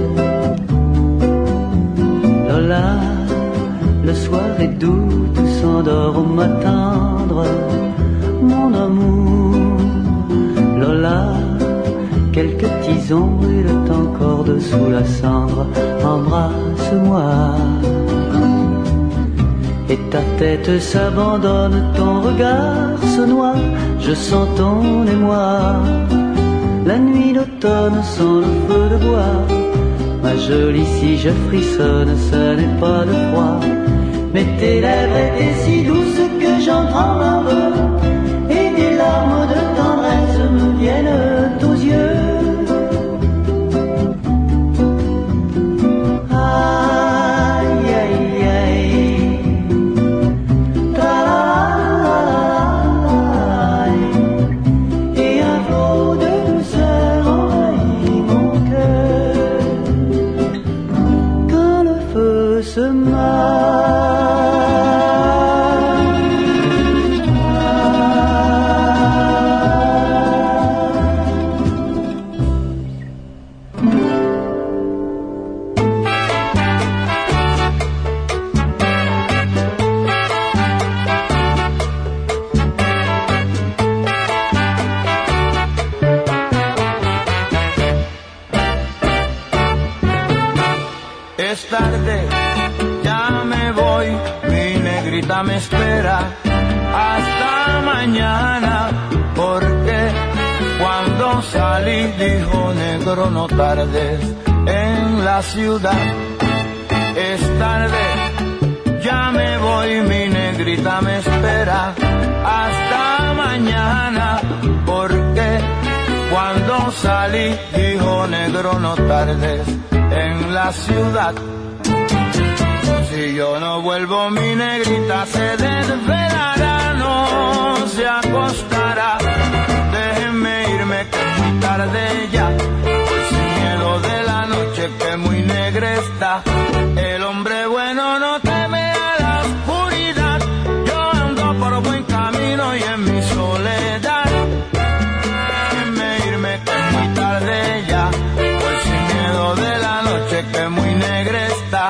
Lola, le soir est doux, tout s'endort au m'attendre, mon amour. Lola, quelques tisons brûlent encore dessous la cendre, embrasse-moi. Et ta tête s'abandonne, ton regard se noie, je sens ton émoi. La nuit d'automne sent le feu de bois. Ma jolie, si je frissonne, ce n'est pas de froid, mais tes lèvres étaient si douces que j'en tremble un peu, et des larmes de tendresse me viennent aux yeux. Aïe, aïe, aïe, tra-la-la-la-la, et un flot de douceur envahit mon cœur. Quand le feu se Es tarde, ya me voy, mi negrita me espera hasta mañana, porque cuando salí dijo negro no tardes en la ciudad. Es tarde, ya me voy, mi negrita me espera hasta mañana, porque cuando salí dijo negro no tardes en la ciudad. Si yo no vuelvo, mi negrita se desvelará, no se acostará. Déjenme irme que es muy tarde ya, voy sin miedo de la noche que muy negra está. El hombre bueno no teme a la oscuridad, yo ando por buen camino y en mi soledad. Déjenme irme que es muy tarde ya, voy sin miedo de la noche que muy negra está.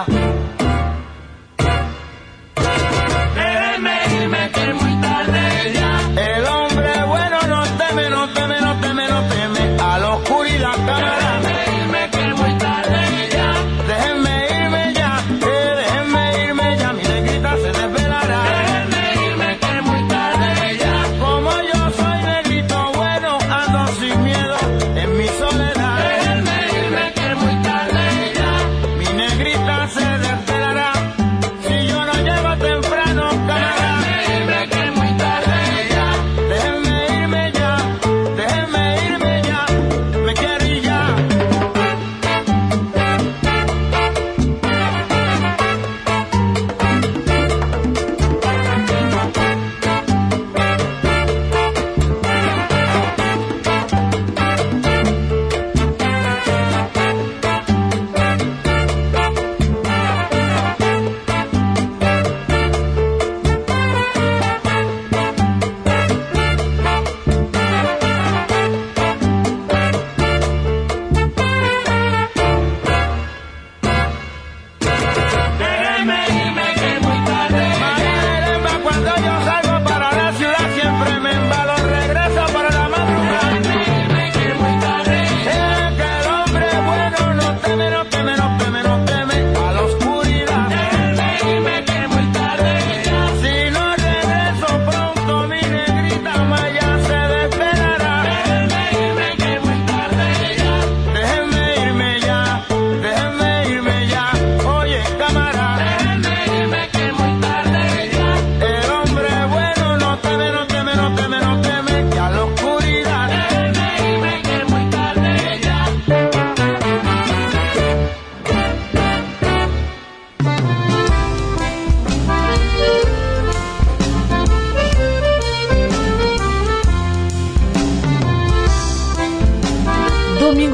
Déjenme irme que es muy tarde ya. El hombre bueno no teme, no teme, no teme, no teme a la oscuridad, camarada. Déjenme irme que es muy tarde ya. Déjenme irme ya, déjenme irme ya, mi negrita se desvelará. Déjenme irme que es muy tarde ya. Como yo soy negrito bueno, ando sin miedo en mi soledad. Déjenme irme que es muy tarde ya. Mi negrita se desvelará. Si yo no llego temprano,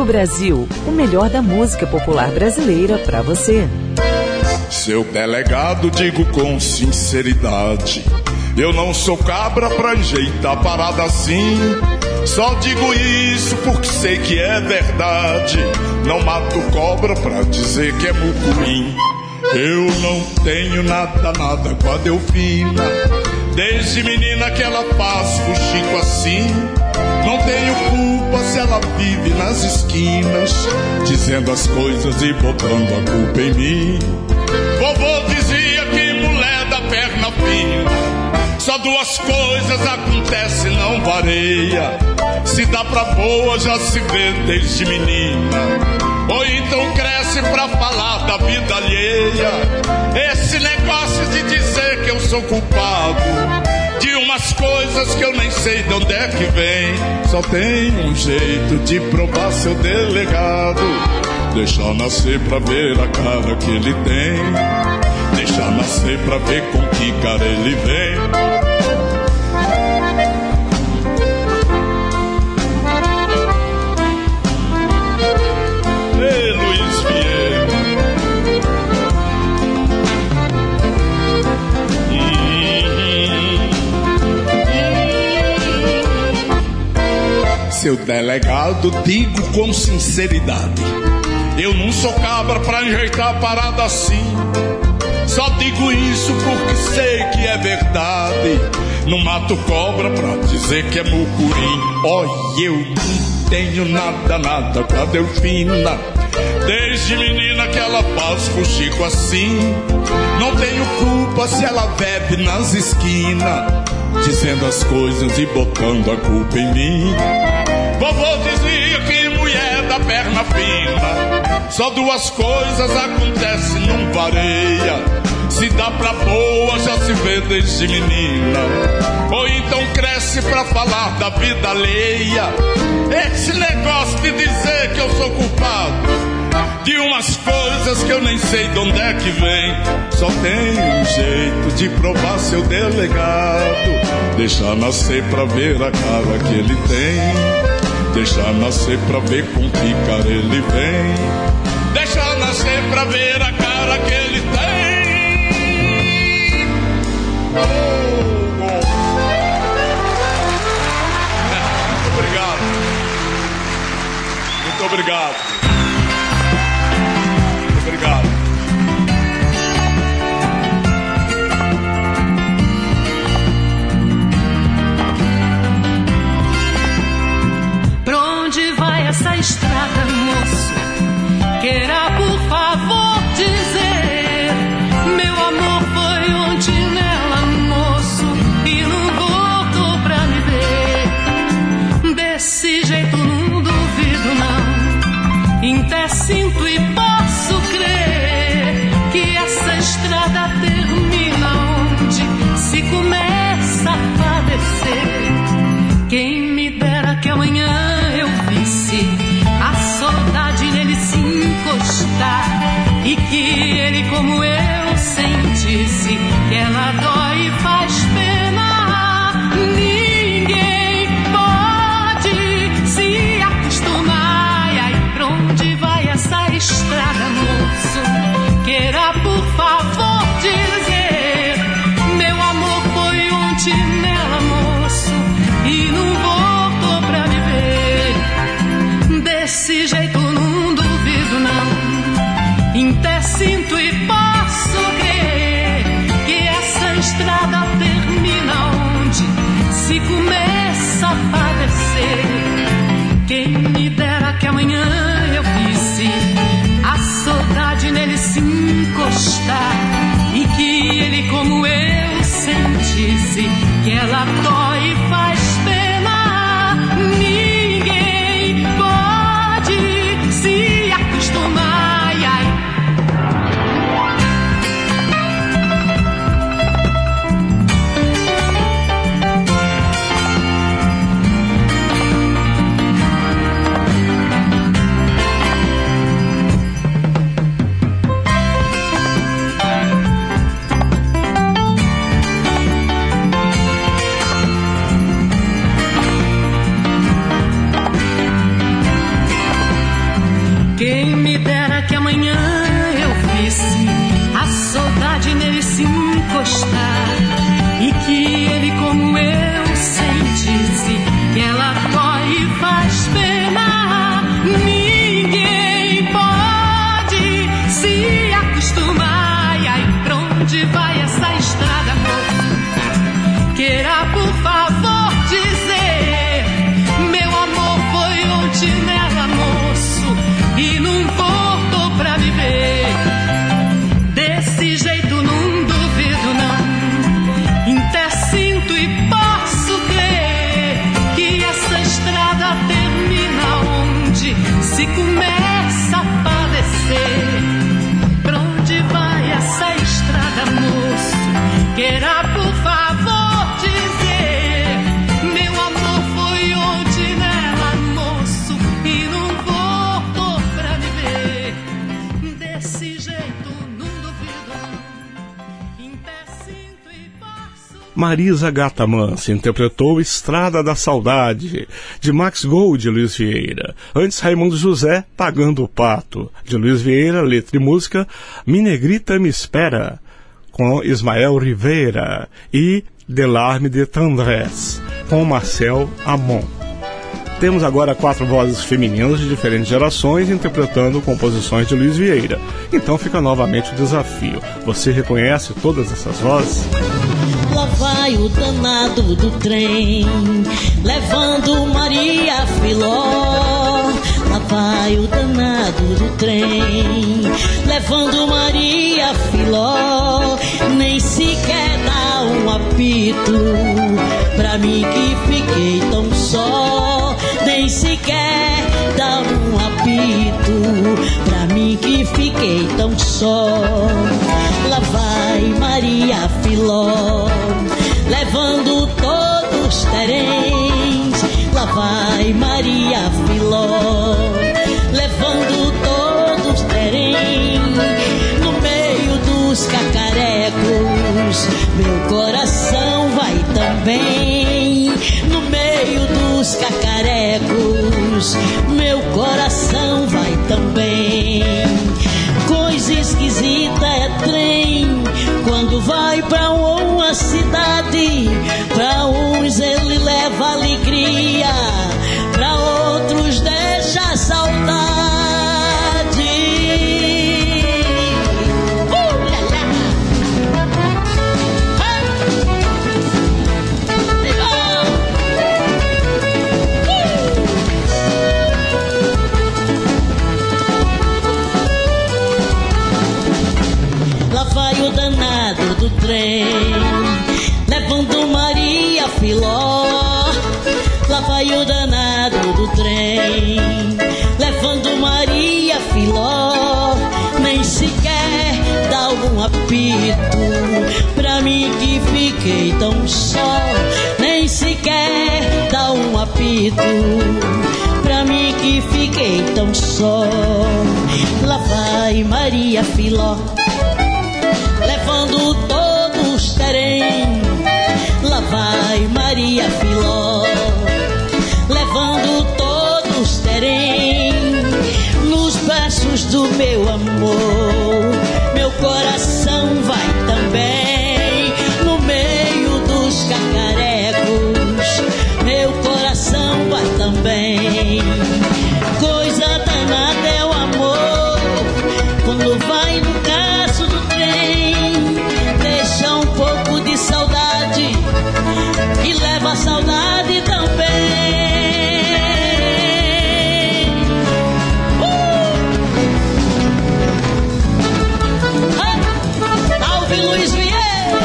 Domingo Brasil, o melhor da música popular brasileira pra você. Seu delegado, digo com sinceridade, eu não sou cabra pra enjeitar parada assim. Só digo isso porque sei que é verdade. Não mato cobra pra dizer que é mucuim. Eu não tenho nada com a Delfina. Desde menina que ela faz fuxico assim. Não tenho culpa se ela vive nas esquinas, dizendo as coisas e botando a culpa em mim. Vovô dizia que mulher da perna fina, só duas coisas acontecem, não varia. Se dá pra boa já se vê desde menina, ou então cresce pra falar da vida alheia. Esse negócio de dizer que eu sou culpado de umas coisas que eu nem sei de onde é que vem, só tem um jeito de provar, seu delegado: deixar nascer pra ver a cara que ele tem. Deixar nascer pra ver com que cara ele vem. Seu delegado, digo com sinceridade, eu não sou cabra pra enjeitar a parada assim. Só digo isso porque sei que é verdade. Não mato cobra pra dizer que é mucurim. Olha, eu não tenho nada com a Delfina. Desde menina que ela faz fuxico assim. Não tenho culpa se ela bebe nas esquinas, dizendo as coisas e botando a culpa em mim. Vovô dizia que mulher da perna fina, só duas coisas acontecem, não varia. Se dá pra boa já se vê desde menina, ou então cresce pra falar da vida alheia. Esse negócio de dizer que eu sou culpado de umas coisas que eu nem sei de onde é que vem, só tem um jeito de provar, seu delegado: deixar nascer pra ver a cara que ele tem. Deixar nascer pra ver com que cara ele vem. Deixar nascer pra ver a cara que ele tem. Muito obrigado. Muito obrigado. Muito obrigado. Essa estrada, moço, queira por favor dizer: meu amor foi ontem nela, moço, e não voltou pra me ver. Desse jeito não duvido não, até sinto e posso crer que essa estrada termina onde se começa a padecer. Quem me dera que amanhã eu visse a saudade nele se encostar, e que ele como eu sentisse que ela dói e faz pena. Ninguém pode se acostumar. E aí, pra onde vai essa estrada, moço? Queira por favor dizer: meu amor foi ontem nela, moço, e não voltou pra me ver. Desse jeito não duvido não, até sinto e posso crer que essa estrada termina onde se começa a padecer. Quem me dera que amanhã eu visse a saudade nele se encostar, e que ele como eu sentisse que ela dói e faz pena. Ninguém pode se acostumar. Ai, ai. Marisa Gata Mansa interpretou Estrada da Saudade, de Max Gold e Luiz Vieira. Antes, Raimundo José, Pagando o Pato, de Luiz Vieira, letra e música, Mi Negrita Me Espera, com Ismael Rivera, e Delarme de Tendresse, com Marcel Amon. Temos agora 4 vozes femininas de diferentes gerações interpretando composições de Luiz Vieira. Então fica novamente o desafio. Você reconhece todas essas vozes? Lá vai o danado do trem, levando Maria Filó. Lá vai o danado do trem, levando Maria Filó. Nem sequer dá um apito pra mim que fiquei tão só. Nem sequer dá um apito pra mim que fiquei tão só. Lá vai Maria Filó, levando todos os teréns. Lá vai Maria Filó, levando todos os teréns. No meio dos cacarecos, meu coração vai também. No meio dos cacarecos, meu coração vai também. Coisa esquisita é trem, quando vai pra uma cidade. Pra uns ele leva alegria, pra outros deixa saudade. Lá vai o danado do trem, levando Maria Filó. Lá vai o danado do trem, levando Maria Filó. Nem sequer dá um apito pra mim que fiquei tão só. Nem sequer dá um apito pra mim que fiquei tão só. Lá vai Maria Filó, levando todos os terem. Lá vai Maria Filó, levando todos os terem. Nos braços do meu amor, meu coração vai também. No meio dos cacarecos, meu coração vai também. Coisa danada é o amor, quando vai no caso do trem. Deixa um pouco de saudade e leva a saudade também. Salve Luiz Vieira!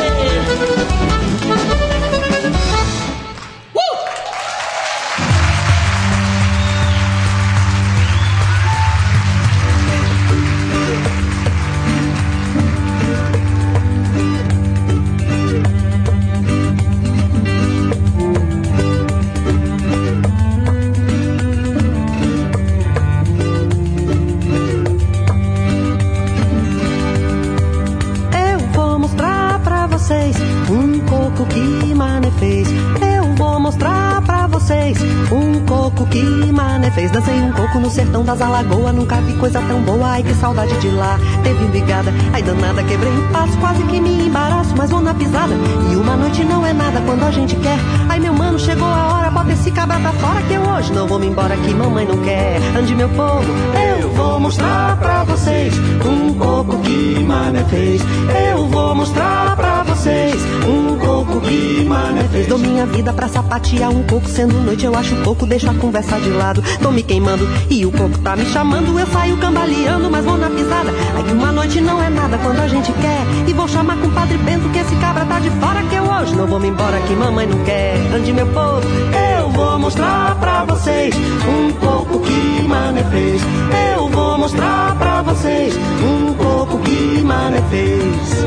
Um coco que Mané fez. Eu vou mostrar pra vocês um coco que Mané fez. Dancei um coco no sertão das Alagoas, nunca vi coisa tão boa. Ai que saudade de lá, teve brigada. Ai danada, quebrei um passo, quase que me embaraço, mas vou na pisada. E uma noite não é nada quando a gente quer. Ai meu mano, chegou a hora, bota esse cabra pra fora, que eu hoje não vou me embora, que mamãe não quer. Ande meu povo, eu vou mostrar pra vocês um coco que Mané fez. Eu vou mostrar pra vocês um coco que Mané fez. Dou minha vida pra sapatear um coco, sendo noite eu acho pouco, deixo a conversa de lado. Tô me queimando e o coco tá me chamando, eu saio cambaleando, mas vou na pisada. Ai uma noite não é nada quando a gente quer. E vou chamar com o Padre Bento, que esse cabra tá de fora, que eu hoje não vou me embora, que mamãe não quer. Ande meu povo, eu vou mostrar pra vocês um coco que Mané fez. Eu vou mostrar pra vocês um coco que Mané fez.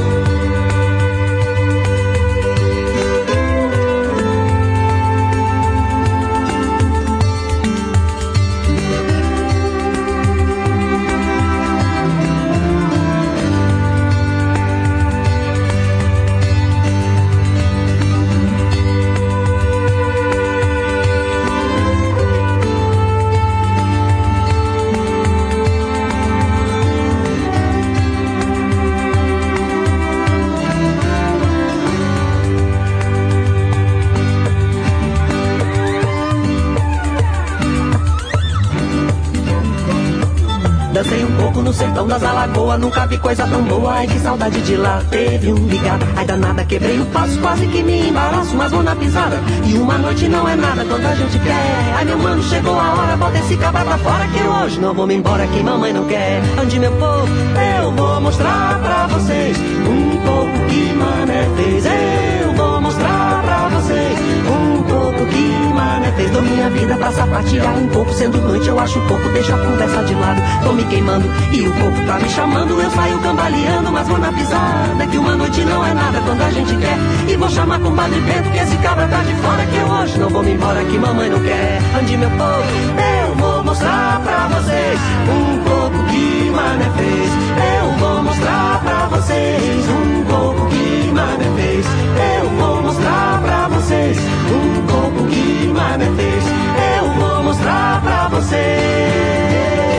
das Alagoas, nunca vi coisa tão boa. Ai, que saudade de lá, teve um ligado. Ai, danada, quebrei o passo, quase que me embaraço, mas vou na pisada. E uma noite não é nada quando a gente quer. Ai, meu mano, chegou a hora, bota esse cabra pra fora, que eu hoje não vou me embora, que mamãe não quer. Ande, meu povo, eu vou mostrar pra vocês um pouco que mané fez. Eu vou mostrar pra vocês um pouco que mané fez. Dou minha vida pra sapatear um pouco, sendo noite eu acho pouco, deixa a conversa de lado. Tô me queimando e o corpo tá me chamando, eu saio cambaleando, mas vou na pisada, que uma noite não é nada quando a gente quer. E vou chamar com o Padre Bento, que esse cabra tá de fora, que eu hoje não vou me embora, que mamãe não quer. Ande, meu povo, eu vou mostrar pra vocês um pouco que mané fez. Eu vou mostrar pra vocês um pouco que mané fez. Eu vou mostrar pra vocês um pouco que mané fez. Eu vou mostrar pra vocês.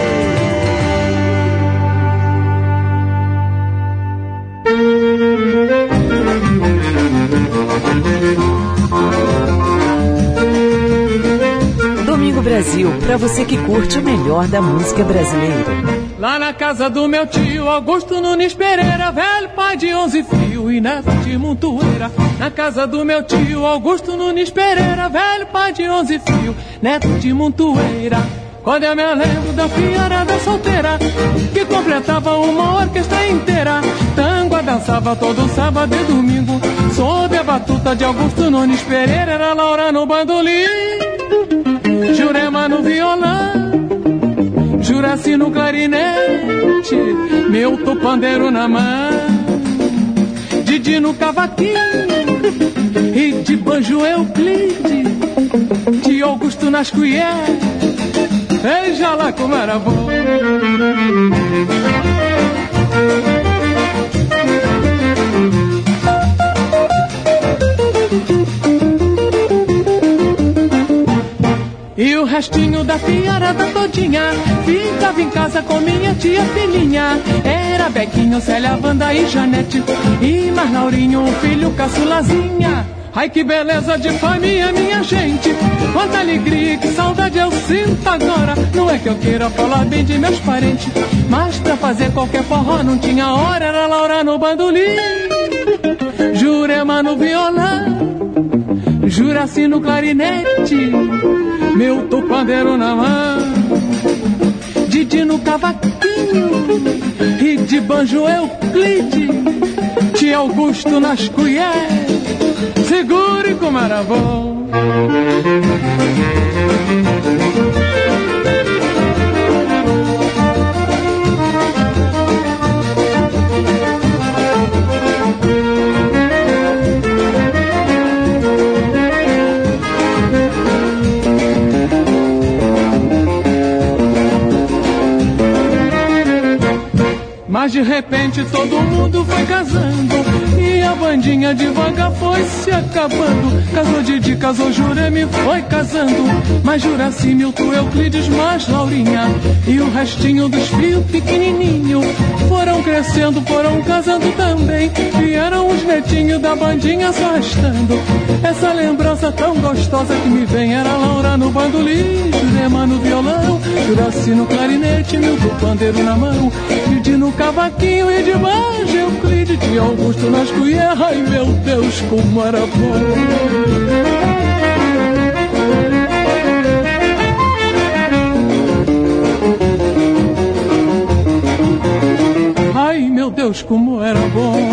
Domingo Brasil, pra você que curte o melhor da música brasileira. Lá na casa do meu tio Augusto Nunes Pereira, velho pai de 11 fios e neto de montoeira. Na casa do meu tio Augusto Nunes Pereira, velho pai de 11 fios, neto de montoeira. Quando eu me lembro da fiarada solteira, que completava uma orquestra inteira. Tango dançava todo sábado e domingo, sob a batuta de Augusto Nunes Pereira. Era Laura no bandolim, Jurema no violão, Juraci no clarinete, meu pandeiro na mão, Didi no cavaquinho e de banjo Euclide, de Augusto nas colheres. Veja lá como era bom. E o restinho da fiarada todinha ficava em casa com minha tia filhinha. Era Bequinho, Célia, Wanda e Janete, e mais Laurinho, o filho caçulazinha. Ai, que beleza de família, minha gente. Quanta alegria, que saudade eu sinto agora. Não é que eu queira falar bem de meus parentes, mas pra fazer qualquer forró não tinha hora. Era Laura no bandolim, Jurema no violão, Juraci no clarinete, meu pandeiro na mão, Didi no cavaquinho e de banjo Euclide, tia Augusto nas colheres. Segure como era bom. Mas de repente todo mundo foi casando e a bandinha devagar foi se acabando. Casou Didi, casou Jurema, foi casando, mas Juraci, Milton, Euclides, mais Laurinha e o restinho dos fios pequenininho foram crescendo, foram casando também. Vieram os netinhos da bandinha só arrastando. Essa lembrança tão gostosa que me vem. Era Laura no bandolim, Jurema no violão, Juraci no clarinete, Milton pandeiro na mão, Didi no cavaquinho e de banjo Euclide, de Augusto nas colheres. Ai, meu Deus, como era bom. Ai, meu Deus, como era bom.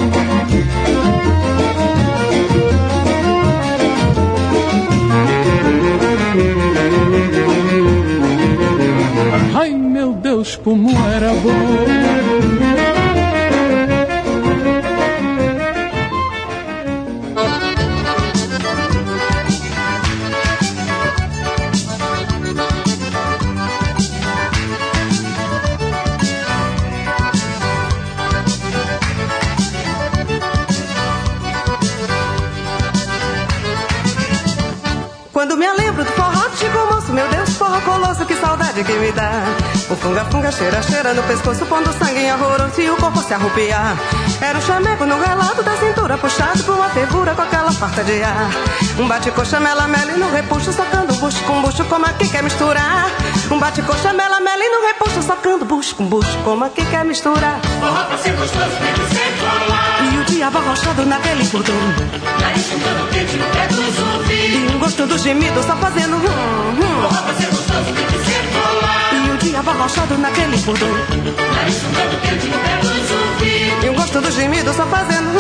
Ai, meu Deus, como era bom. Quando me lembro do forró do Chico Moço, meu Deus, forró colosso, que saudade que me dá. O funga-funga cheira, cheira no pescoço, pondo sangue em arvoroso e o corpo se arrupiar. Era um chameco no relato da cintura, puxado por uma fervura com aquela farta de ar. Um bate-coxa, mela-mela e no repuxo, socando bucho com bucho, como aqui quer misturar. Um bate-coxa, mela-mela e no repuxo, socando bucho com bucho, como aqui quer misturar. Forró pra ser gostoso tem que ser colar. E o diabo arrochado naquele bordão, nariz chutando quente no pé dos ouvidos. E um gosto do gemido só fazendo Forró pra ser gostoso tem que ser colar. E o diabo arrochado naquele bordão, nariz chutando quente no pé dos ouvidos. E um gosto do gemido só fazendo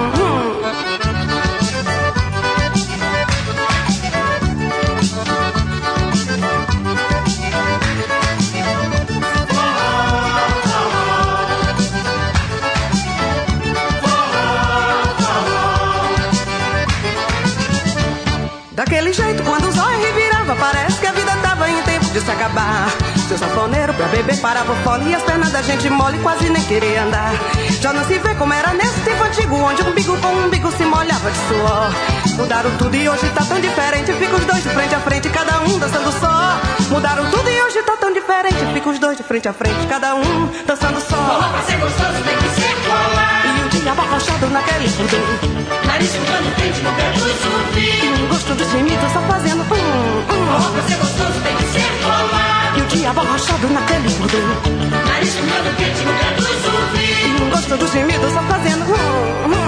Daquele jeito, quando o zóio revirava, parece que a vida tava em tempo de se acabar. Seu sanfoneiro pra beber parava o fole e as pernas da gente mole quase nem queria andar. Já não se vê como era nesse tempo antigo, onde umbigo com umbigo se molhava de suor. Mudaram tudo e hoje tá tão diferente, fica os dois de frente a frente, cada um dançando só. Mudaram tudo e hoje tá tão diferente, fica os dois de frente a frente, cada um dançando só. Forró pra ser gostoso tem que ser colar. E o diabo arrochado naquele bordão, nariz chutando quente no pé dos ouvidos. E um gosto do gemido só fazendo Forró pra ser gostoso tem que ser colar. E o diabo arrochado naquele bordão, nariz chutando quente no pé dos ouvidos. E um gosto do gemido só fazendo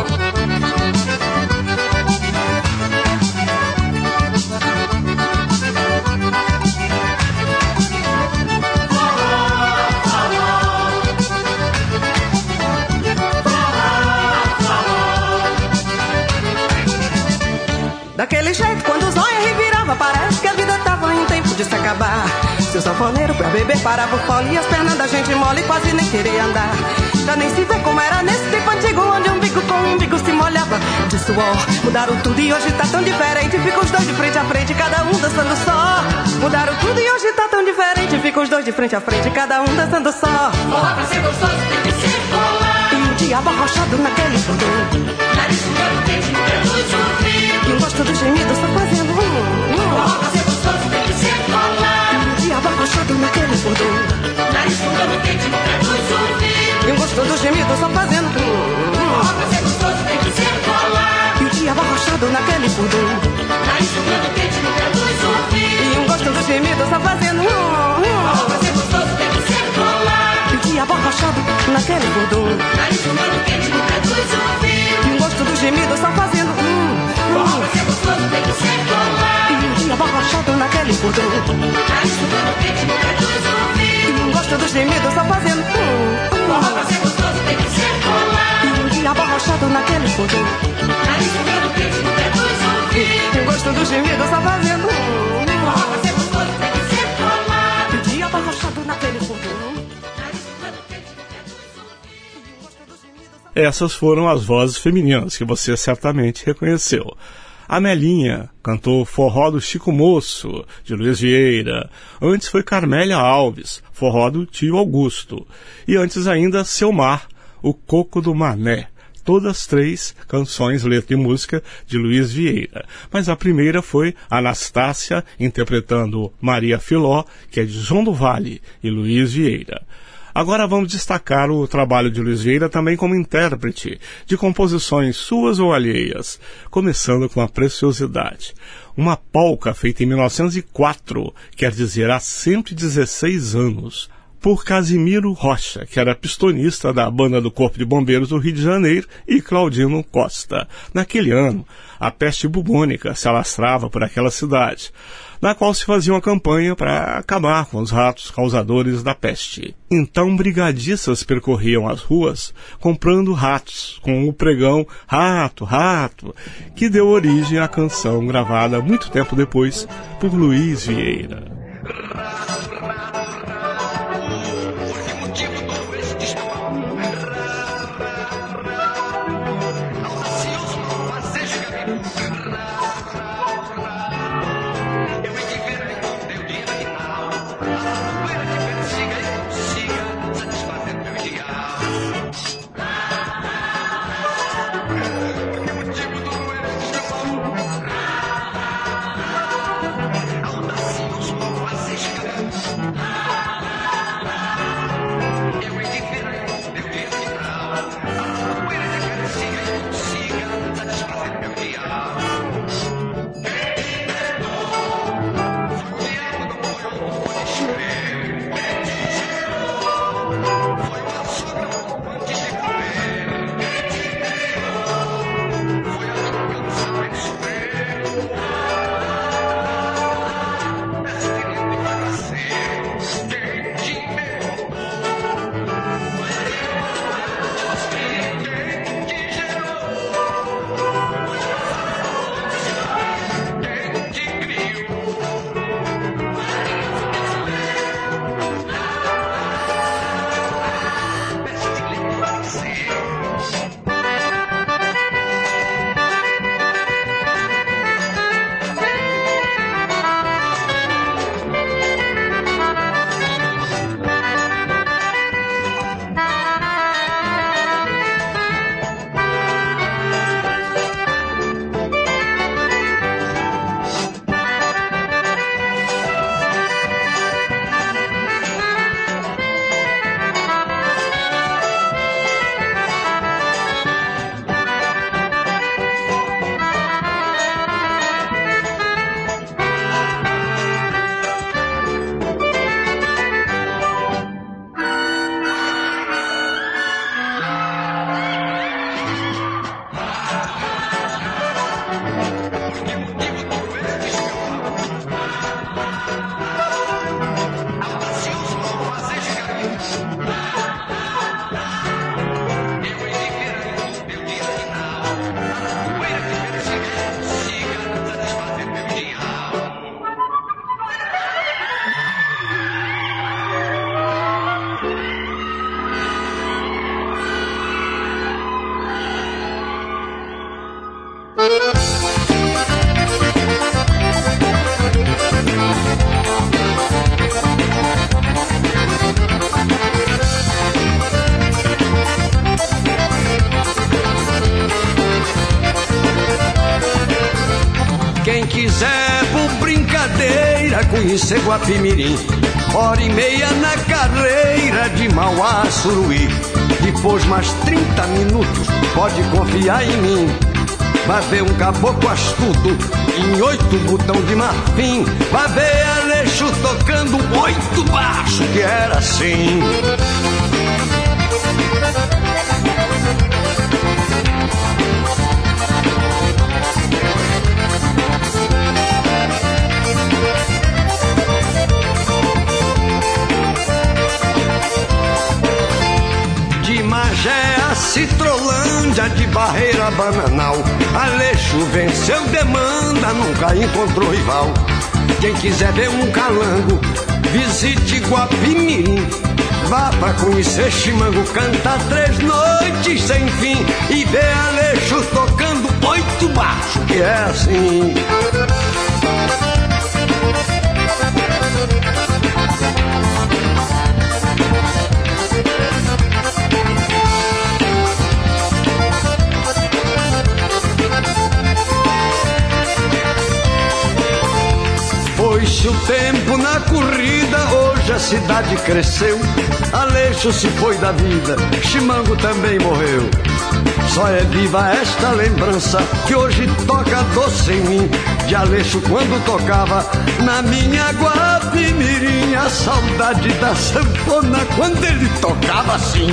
Daquele jeito, quando o zóio revirava, parece que a vida tava em tempo de se acabar. Seu sanfoneiro pra beber parava o fole e as pernas da gente mole quase nem queria andar. Já nem se vê como era nesse tempo antigo, onde umbigo com umbigo se molhava de suor. Mudaram tudo e hoje tá tão diferente, fica os dois de frente a frente, cada um dançando só. Mudaram tudo e hoje tá tão diferente, fica os dois de frente a frente, cada um dançando só. Forró pra ser gostoso tem que ser colar. E o diabo arrochado naquele bordão, nariz chutando quente no pé dos ouvidos. E um gosto do gemido só fazendo Forró pra ser gostoso tem que ser colar. E o diabo arrochado naquele bordão, nariz chutando quente no pé dos ouvidos. E um gosto do gemido só fazendo Forró pra ser gostoso tem que ser colar. E o diabo arrochado naquele bordão, nariz chutando quente no pé dos ouvidos. E um gosto do gemido só fazendo Forró pra ser gostoso tem que ser colar. E o diabo arrochado naquele bordão, nariz chutando quente no pé dos ouvidos. E um gosto do gemido só fazendo Forró pra ser gostoso tem que ser colar. E o diabo arrochado naquele bordão, nariz chutando quente no pé dos ouvidos. E um gosto do gemido só fazendo Forró pra ser gostoso tem que ser colar. E o diabo arrochado naquele bordão, nariz chutando quente no pé dos ouvidos. E um gosto do gemido só fazendo Forró pra ser gostoso tem que ser colar. E o diabo arrochado naquele bordão. Essas foram as vozes femininas que você certamente reconheceu. A Melinha cantou Forró do Chico Moço, de Luiz Vieira. Antes foi Carmélia Alves, Forró do Tio Augusto. E antes ainda Seu Mar, O Coco do Mané. Todas três canções, letra e música de Luiz Vieira. Mas a primeira foi Anastácia, interpretando Maria Filó, que é de João do Vale e Luiz Vieira. Agora vamos destacar o trabalho de Luiz Vieira também como intérprete de composições suas ou alheias, começando com a preciosidade. Uma polca feita em 1904, quer dizer, há 116 anos, por Casimiro Rocha, que era pistonista da banda do Corpo de Bombeiros do Rio de Janeiro, e Claudino Costa. Naquele ano, a peste bubônica se alastrava por aquela cidade, na qual se fazia uma campanha para acabar com os ratos causadores da peste. Então, brigadistas percorriam as ruas comprando ratos, com o pregão "Rato, Rato", que deu origem à canção gravada muito tempo depois por Luiz Vieira. Quem quiser por brincadeira conhecer Guapimirim, hora e meia na carreira de Mauá a Suruí. Depois mais 30 minutos, pode confiar em mim. Vai ver um caboclo astuto em 8 botão de marfim. Vai ver Aleixo tocando 8 baixo, que era assim. De Magé a Citrolândia, de Barreira a Bananal, Aleixo venceu demanda, nunca encontrou rival. Quem quiser ver um calango, visite Guapimirim. Vá pra conhecer Chimango, canta 3 noites sem fim e vê Aleixo tocando 8 baixo, que é assim. Foi-se o tempo na corrida, hoje a cidade cresceu. Aleixo se foi da vida, Chimango também morreu. Só é viva esta lembrança que hoje toca doce em mim, de Aleixo quando tocava na minha Guapimirim. A saudade da sanfona quando ele tocava assim.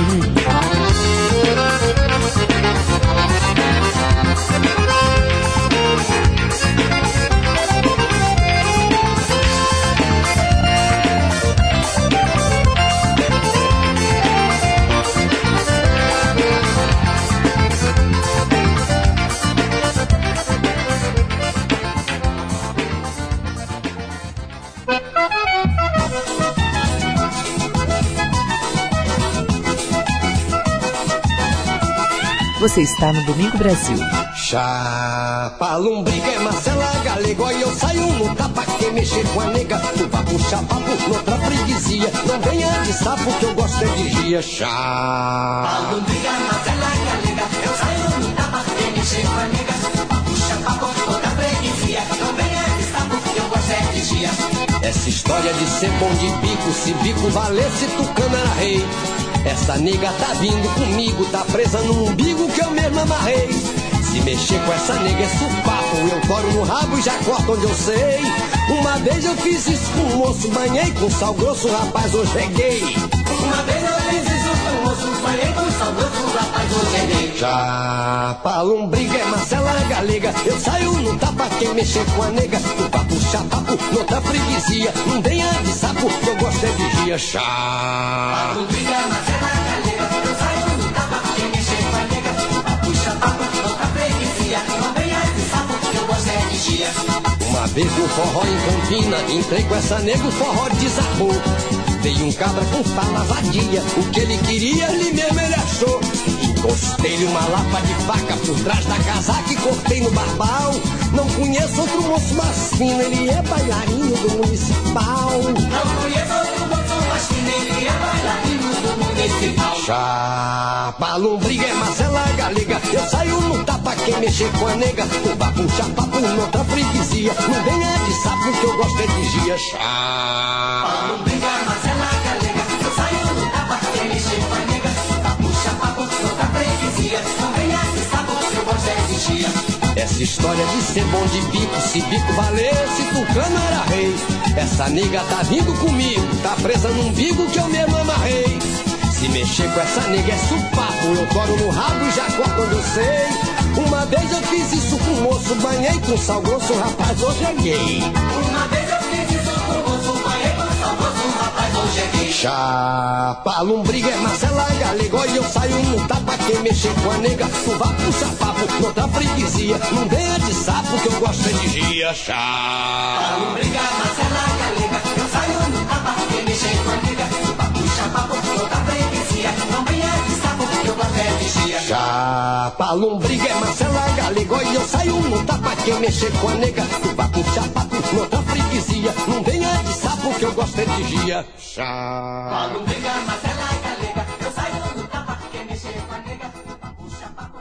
Você está no Domingo Brasil. Chapa, lombriga, Marcela Galego, e eu saio no tapa, quem mexer com a nega, tu vai puxar papo noutra freguesia. Não venha de sapo que eu gosto é de gia. Chapa, lombriga, Marcela Galega, eu saio no tapa, quem mexer com a nega, tu vai puxar papo noutra freguesia. Não venha de sapo que eu gosto é de gia. Essa história de ser bom de bico, se bico valesse, Tucano era rei. Essa nega tá vindo comigo, tá presa no umbigo que eu mesmo amarrei. Se mexer com essa nega é supapo, eu toro no rabo e já corto onde eu sei. Uma vez eu fiz isso com um moço, banhei com sal grosso, rapaz, hoje é gay. Uma vez eu fiz isso com um moço, banhei com sal grosso, rapaz, hoje é gay. Chapa, lombriga, é Marcela Galega, eu saio no tapa, quem mexer com a nega, tu vai puxar papo noutra freguesia. Não venha de sapo, que eu gosto é de gia. Chapa, lombriga, Marcela Galega, eu saio no tapa, quem mexer com a nega, tu vai puxar papo noutra freguesia. Não venha de sapo, que eu gosto é de gia. Uma vez no forró em Campina, entrei com essa nega, o forró desabou. Veio um cabra com fala vadia, o que ele queria, ele mesmo ele achou. Encostei-lhe uma lapa de faca por trás da casaca e cortei no barbal. Não conheço outro moço mais fino, ele é bailarino do municipal. Não conheço outro moço mais fino, ele é bailarino do municipal. Chapa, lombriga, é Marcela Galega, eu saio no tapa, quem mexer com a nega, tu vai puxar papo noutra freguesia. Não venha de sapo que eu gosto é de gia. Chapa, lombriga, Marcela Galega, eu saio no tapa, quem mexer com a nega, tu vai puxar papo noutra freguesia. Não venha de sapo que eu gosto é de gia. Essa história de ser bom de bico, se bico valesse, Tucano era rei. Essa nega tá vindo comigo, tá presa no umbigo que eu mesmo amarrei. Se mexer com essa nega é supapo, eu toro no rabo e já corto onde eu sei. Uma vez eu fiz isso com um moço, banhei com sal grosso, rapaz, hoje é gay. Uma vez eu fiz isso com um moço, banhei com sal grosso, rapaz, hoje é gay. Chapa, lombriga, é Marcela Galega, e eu saio no tapa, quem mexer com a nega, tu vai puxar papo noutra freguesia. Não venha de sapo que eu gosto é de gia. Chapa, lombriga, Marcela Galega, eu saio no tapa, quem mexer com a nega, tu vai puxar papo noutra freguesia. Não venha de sapo que eu gosto qualquer vigia. Chapa, lombriga, é Marcela Galego. E eu saio no tapa, quem mexer com a nega. Tu papo, chapato, noutra freguesia. Não venha de sapo que eu gosto é de gia. Chapa, lombriga, Marcela Galega. Eu saio no tapa, quem mexer com a nega. Tu papo, chapato.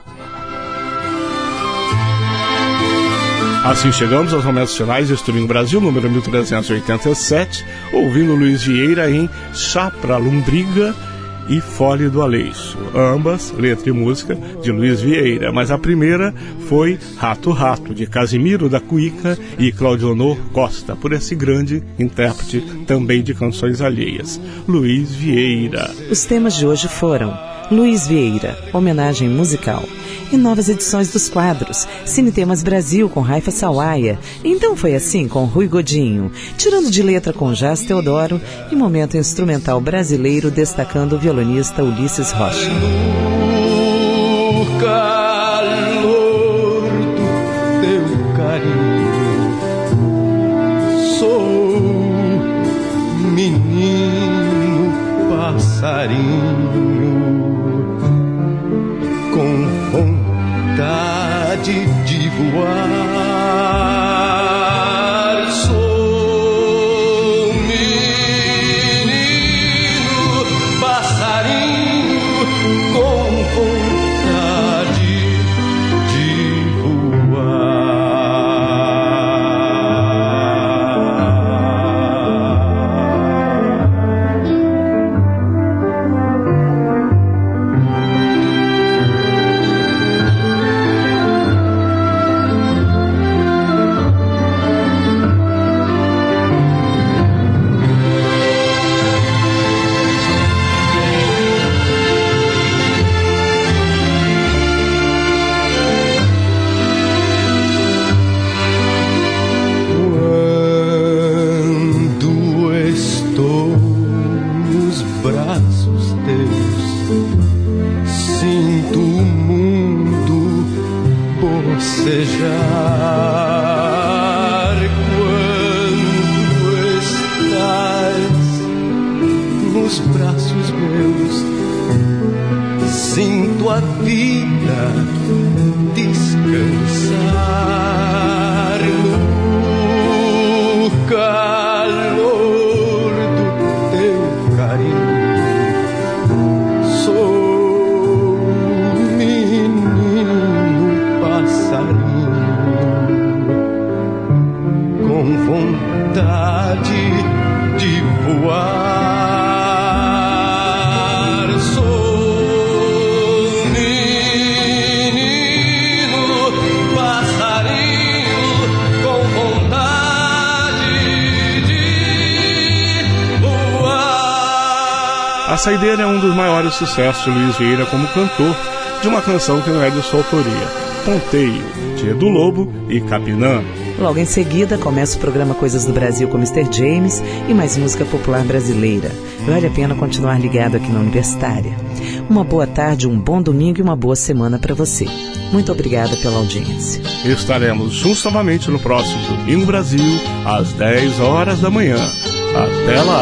Assim chegamos aos momentos finais deste Domingo Brasil, número 1387, ouvindo Luiz Vieira em Chá pra Lombriga e Fole do Aleixo, ambas letra e música de Luiz Vieira, mas a primeira foi Rato Rato, de Casimiro da Cuíca e Claudionor Costa, por esse grande intérprete também de canções alheias, Luiz Vieira. Os temas de hoje foram Luiz Vieira, homenagem musical, e novas edições dos quadros, Cine Temas Brasil com Raifa Sawaia, Então Foi Assim com Rui Godinho, Tirando de Letra com Jás Teodoro e Momento Instrumental Brasileiro destacando o violonista Ulisses Rocha. No calor do teu carinho sou menino passarinho com vontade de voar. Sou menino passarinho com vontade de A Saideira é um dos maiores sucessos de Luiz Vieira como cantor de uma canção que não é de sua autoria, Ponteio, de Edu Lobo e Capinã. Logo em seguida, começa o programa Coisas do Brasil com Mr. James e mais música popular brasileira. Vale a pena continuar ligado aqui na Universitária. Uma boa tarde, um bom domingo e uma boa semana para você. Muito obrigada pela audiência. Estaremos juntos novamente no próximo Domingo Brasil, às 10 horas da manhã. Até lá!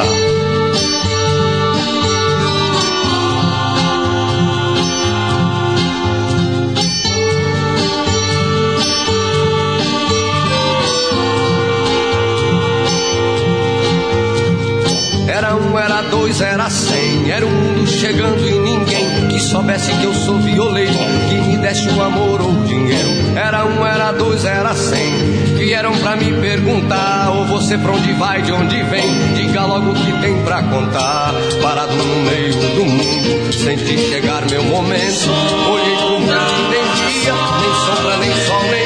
Era dois, era 100, era o mundo chegando e ninguém que soubesse que eu sou violeiro, que me desse o amor ou o dinheiro. Era era dois, era 100, que vieram pra me perguntar, ou você pra onde vai, de onde vem, diga logo o que tem pra contar. Parado no meio do mundo, senti chegar meu momento, olhei pro mundo, não entendia, nem sombra, nem sol, nem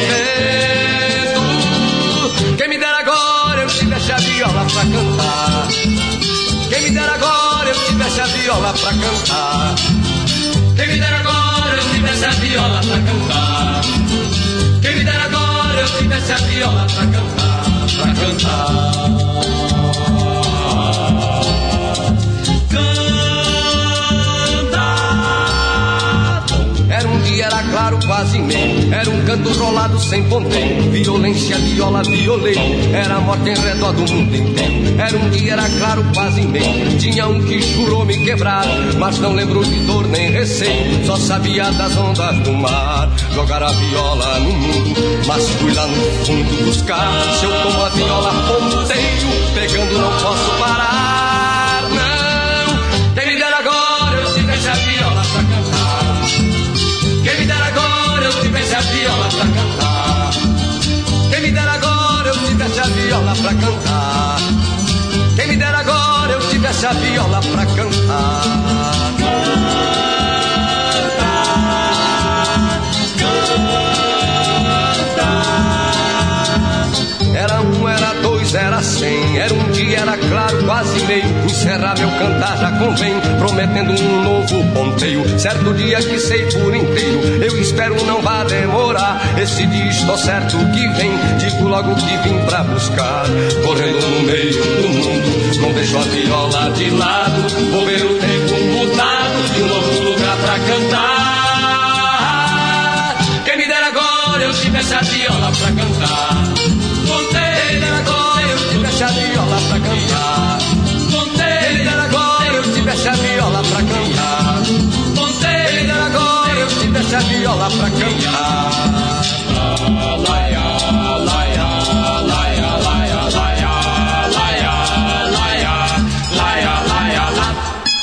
vento. Quem me dera agora eu tivesse a viola pra cantar. Quem me dera agora eu tivesse a viola pra cantar. Quem me dera agora eu tivesse a viola pra cantar. Quem me dera agora eu tivesse a viola pra cantar, pra cantar. Canta. Era um dia, era claro, quase meio. Era um canto rolado sem ponteio, violência, viola, violei. Era a morte em redor do mundo inteiro. Era um dia, era claro, quase meio. Tinha um que jurou me quebrar, mas não lembrou de dor nem receio. Só sabia das ondas do mar, jogar a viola no mundo. Mas fui lá no fundo buscar, se eu tomo a viola ponteio, pegando não posso parar, não. Quem me dera agora eu tivesse a viola pra cantar. Quem me dera agora eu tivesse a viola pra cantar. Quem me dera agora eu tivesse a viola pra cantar. Quem me dera agora eu tivesse a viola pra cantar. Era um, era dois, era 100. Era um dia, era claro, quase meio. Encerrar meu cantar já convém, prometendo um novo ponteio. Certo dia que sei por inteiro, eu espero não vá demorar. Esse dia estou certo que vem, digo logo que vim pra buscar. Correndo no meio do mundo, não deixo a viola de lado. Vou ver o tempo mudado e um novo lugar pra cantar. Quem me dera agora eu tivesse a viola pra cantar. Contei agora eu tivesse a viola pra cantar. Contei agora eu tivesse a viola pra cantar. Contei agora eu tivesse a viola pra cantar. Laia, laia, laia, laia, laia, laia, laia, laia, laia, laia.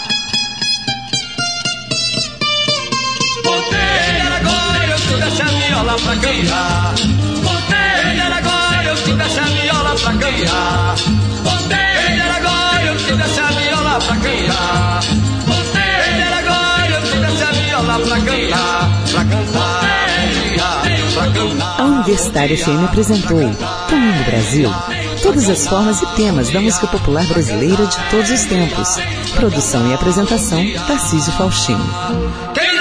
Contei agora eu tivesse a viola pra cantar. Contei agora eu tivesse a viola pra cantar. Contei agora eu tivesse a viola pra cantar. Contei agora eu tivesse a viola pra cantar. Pra cantar, pra cantar. A Universitária FM apresentou Domingo Brasil. Todas as formas e temas da música popular brasileira de todos os tempos. Produção e apresentação, Tarcísio Faustino.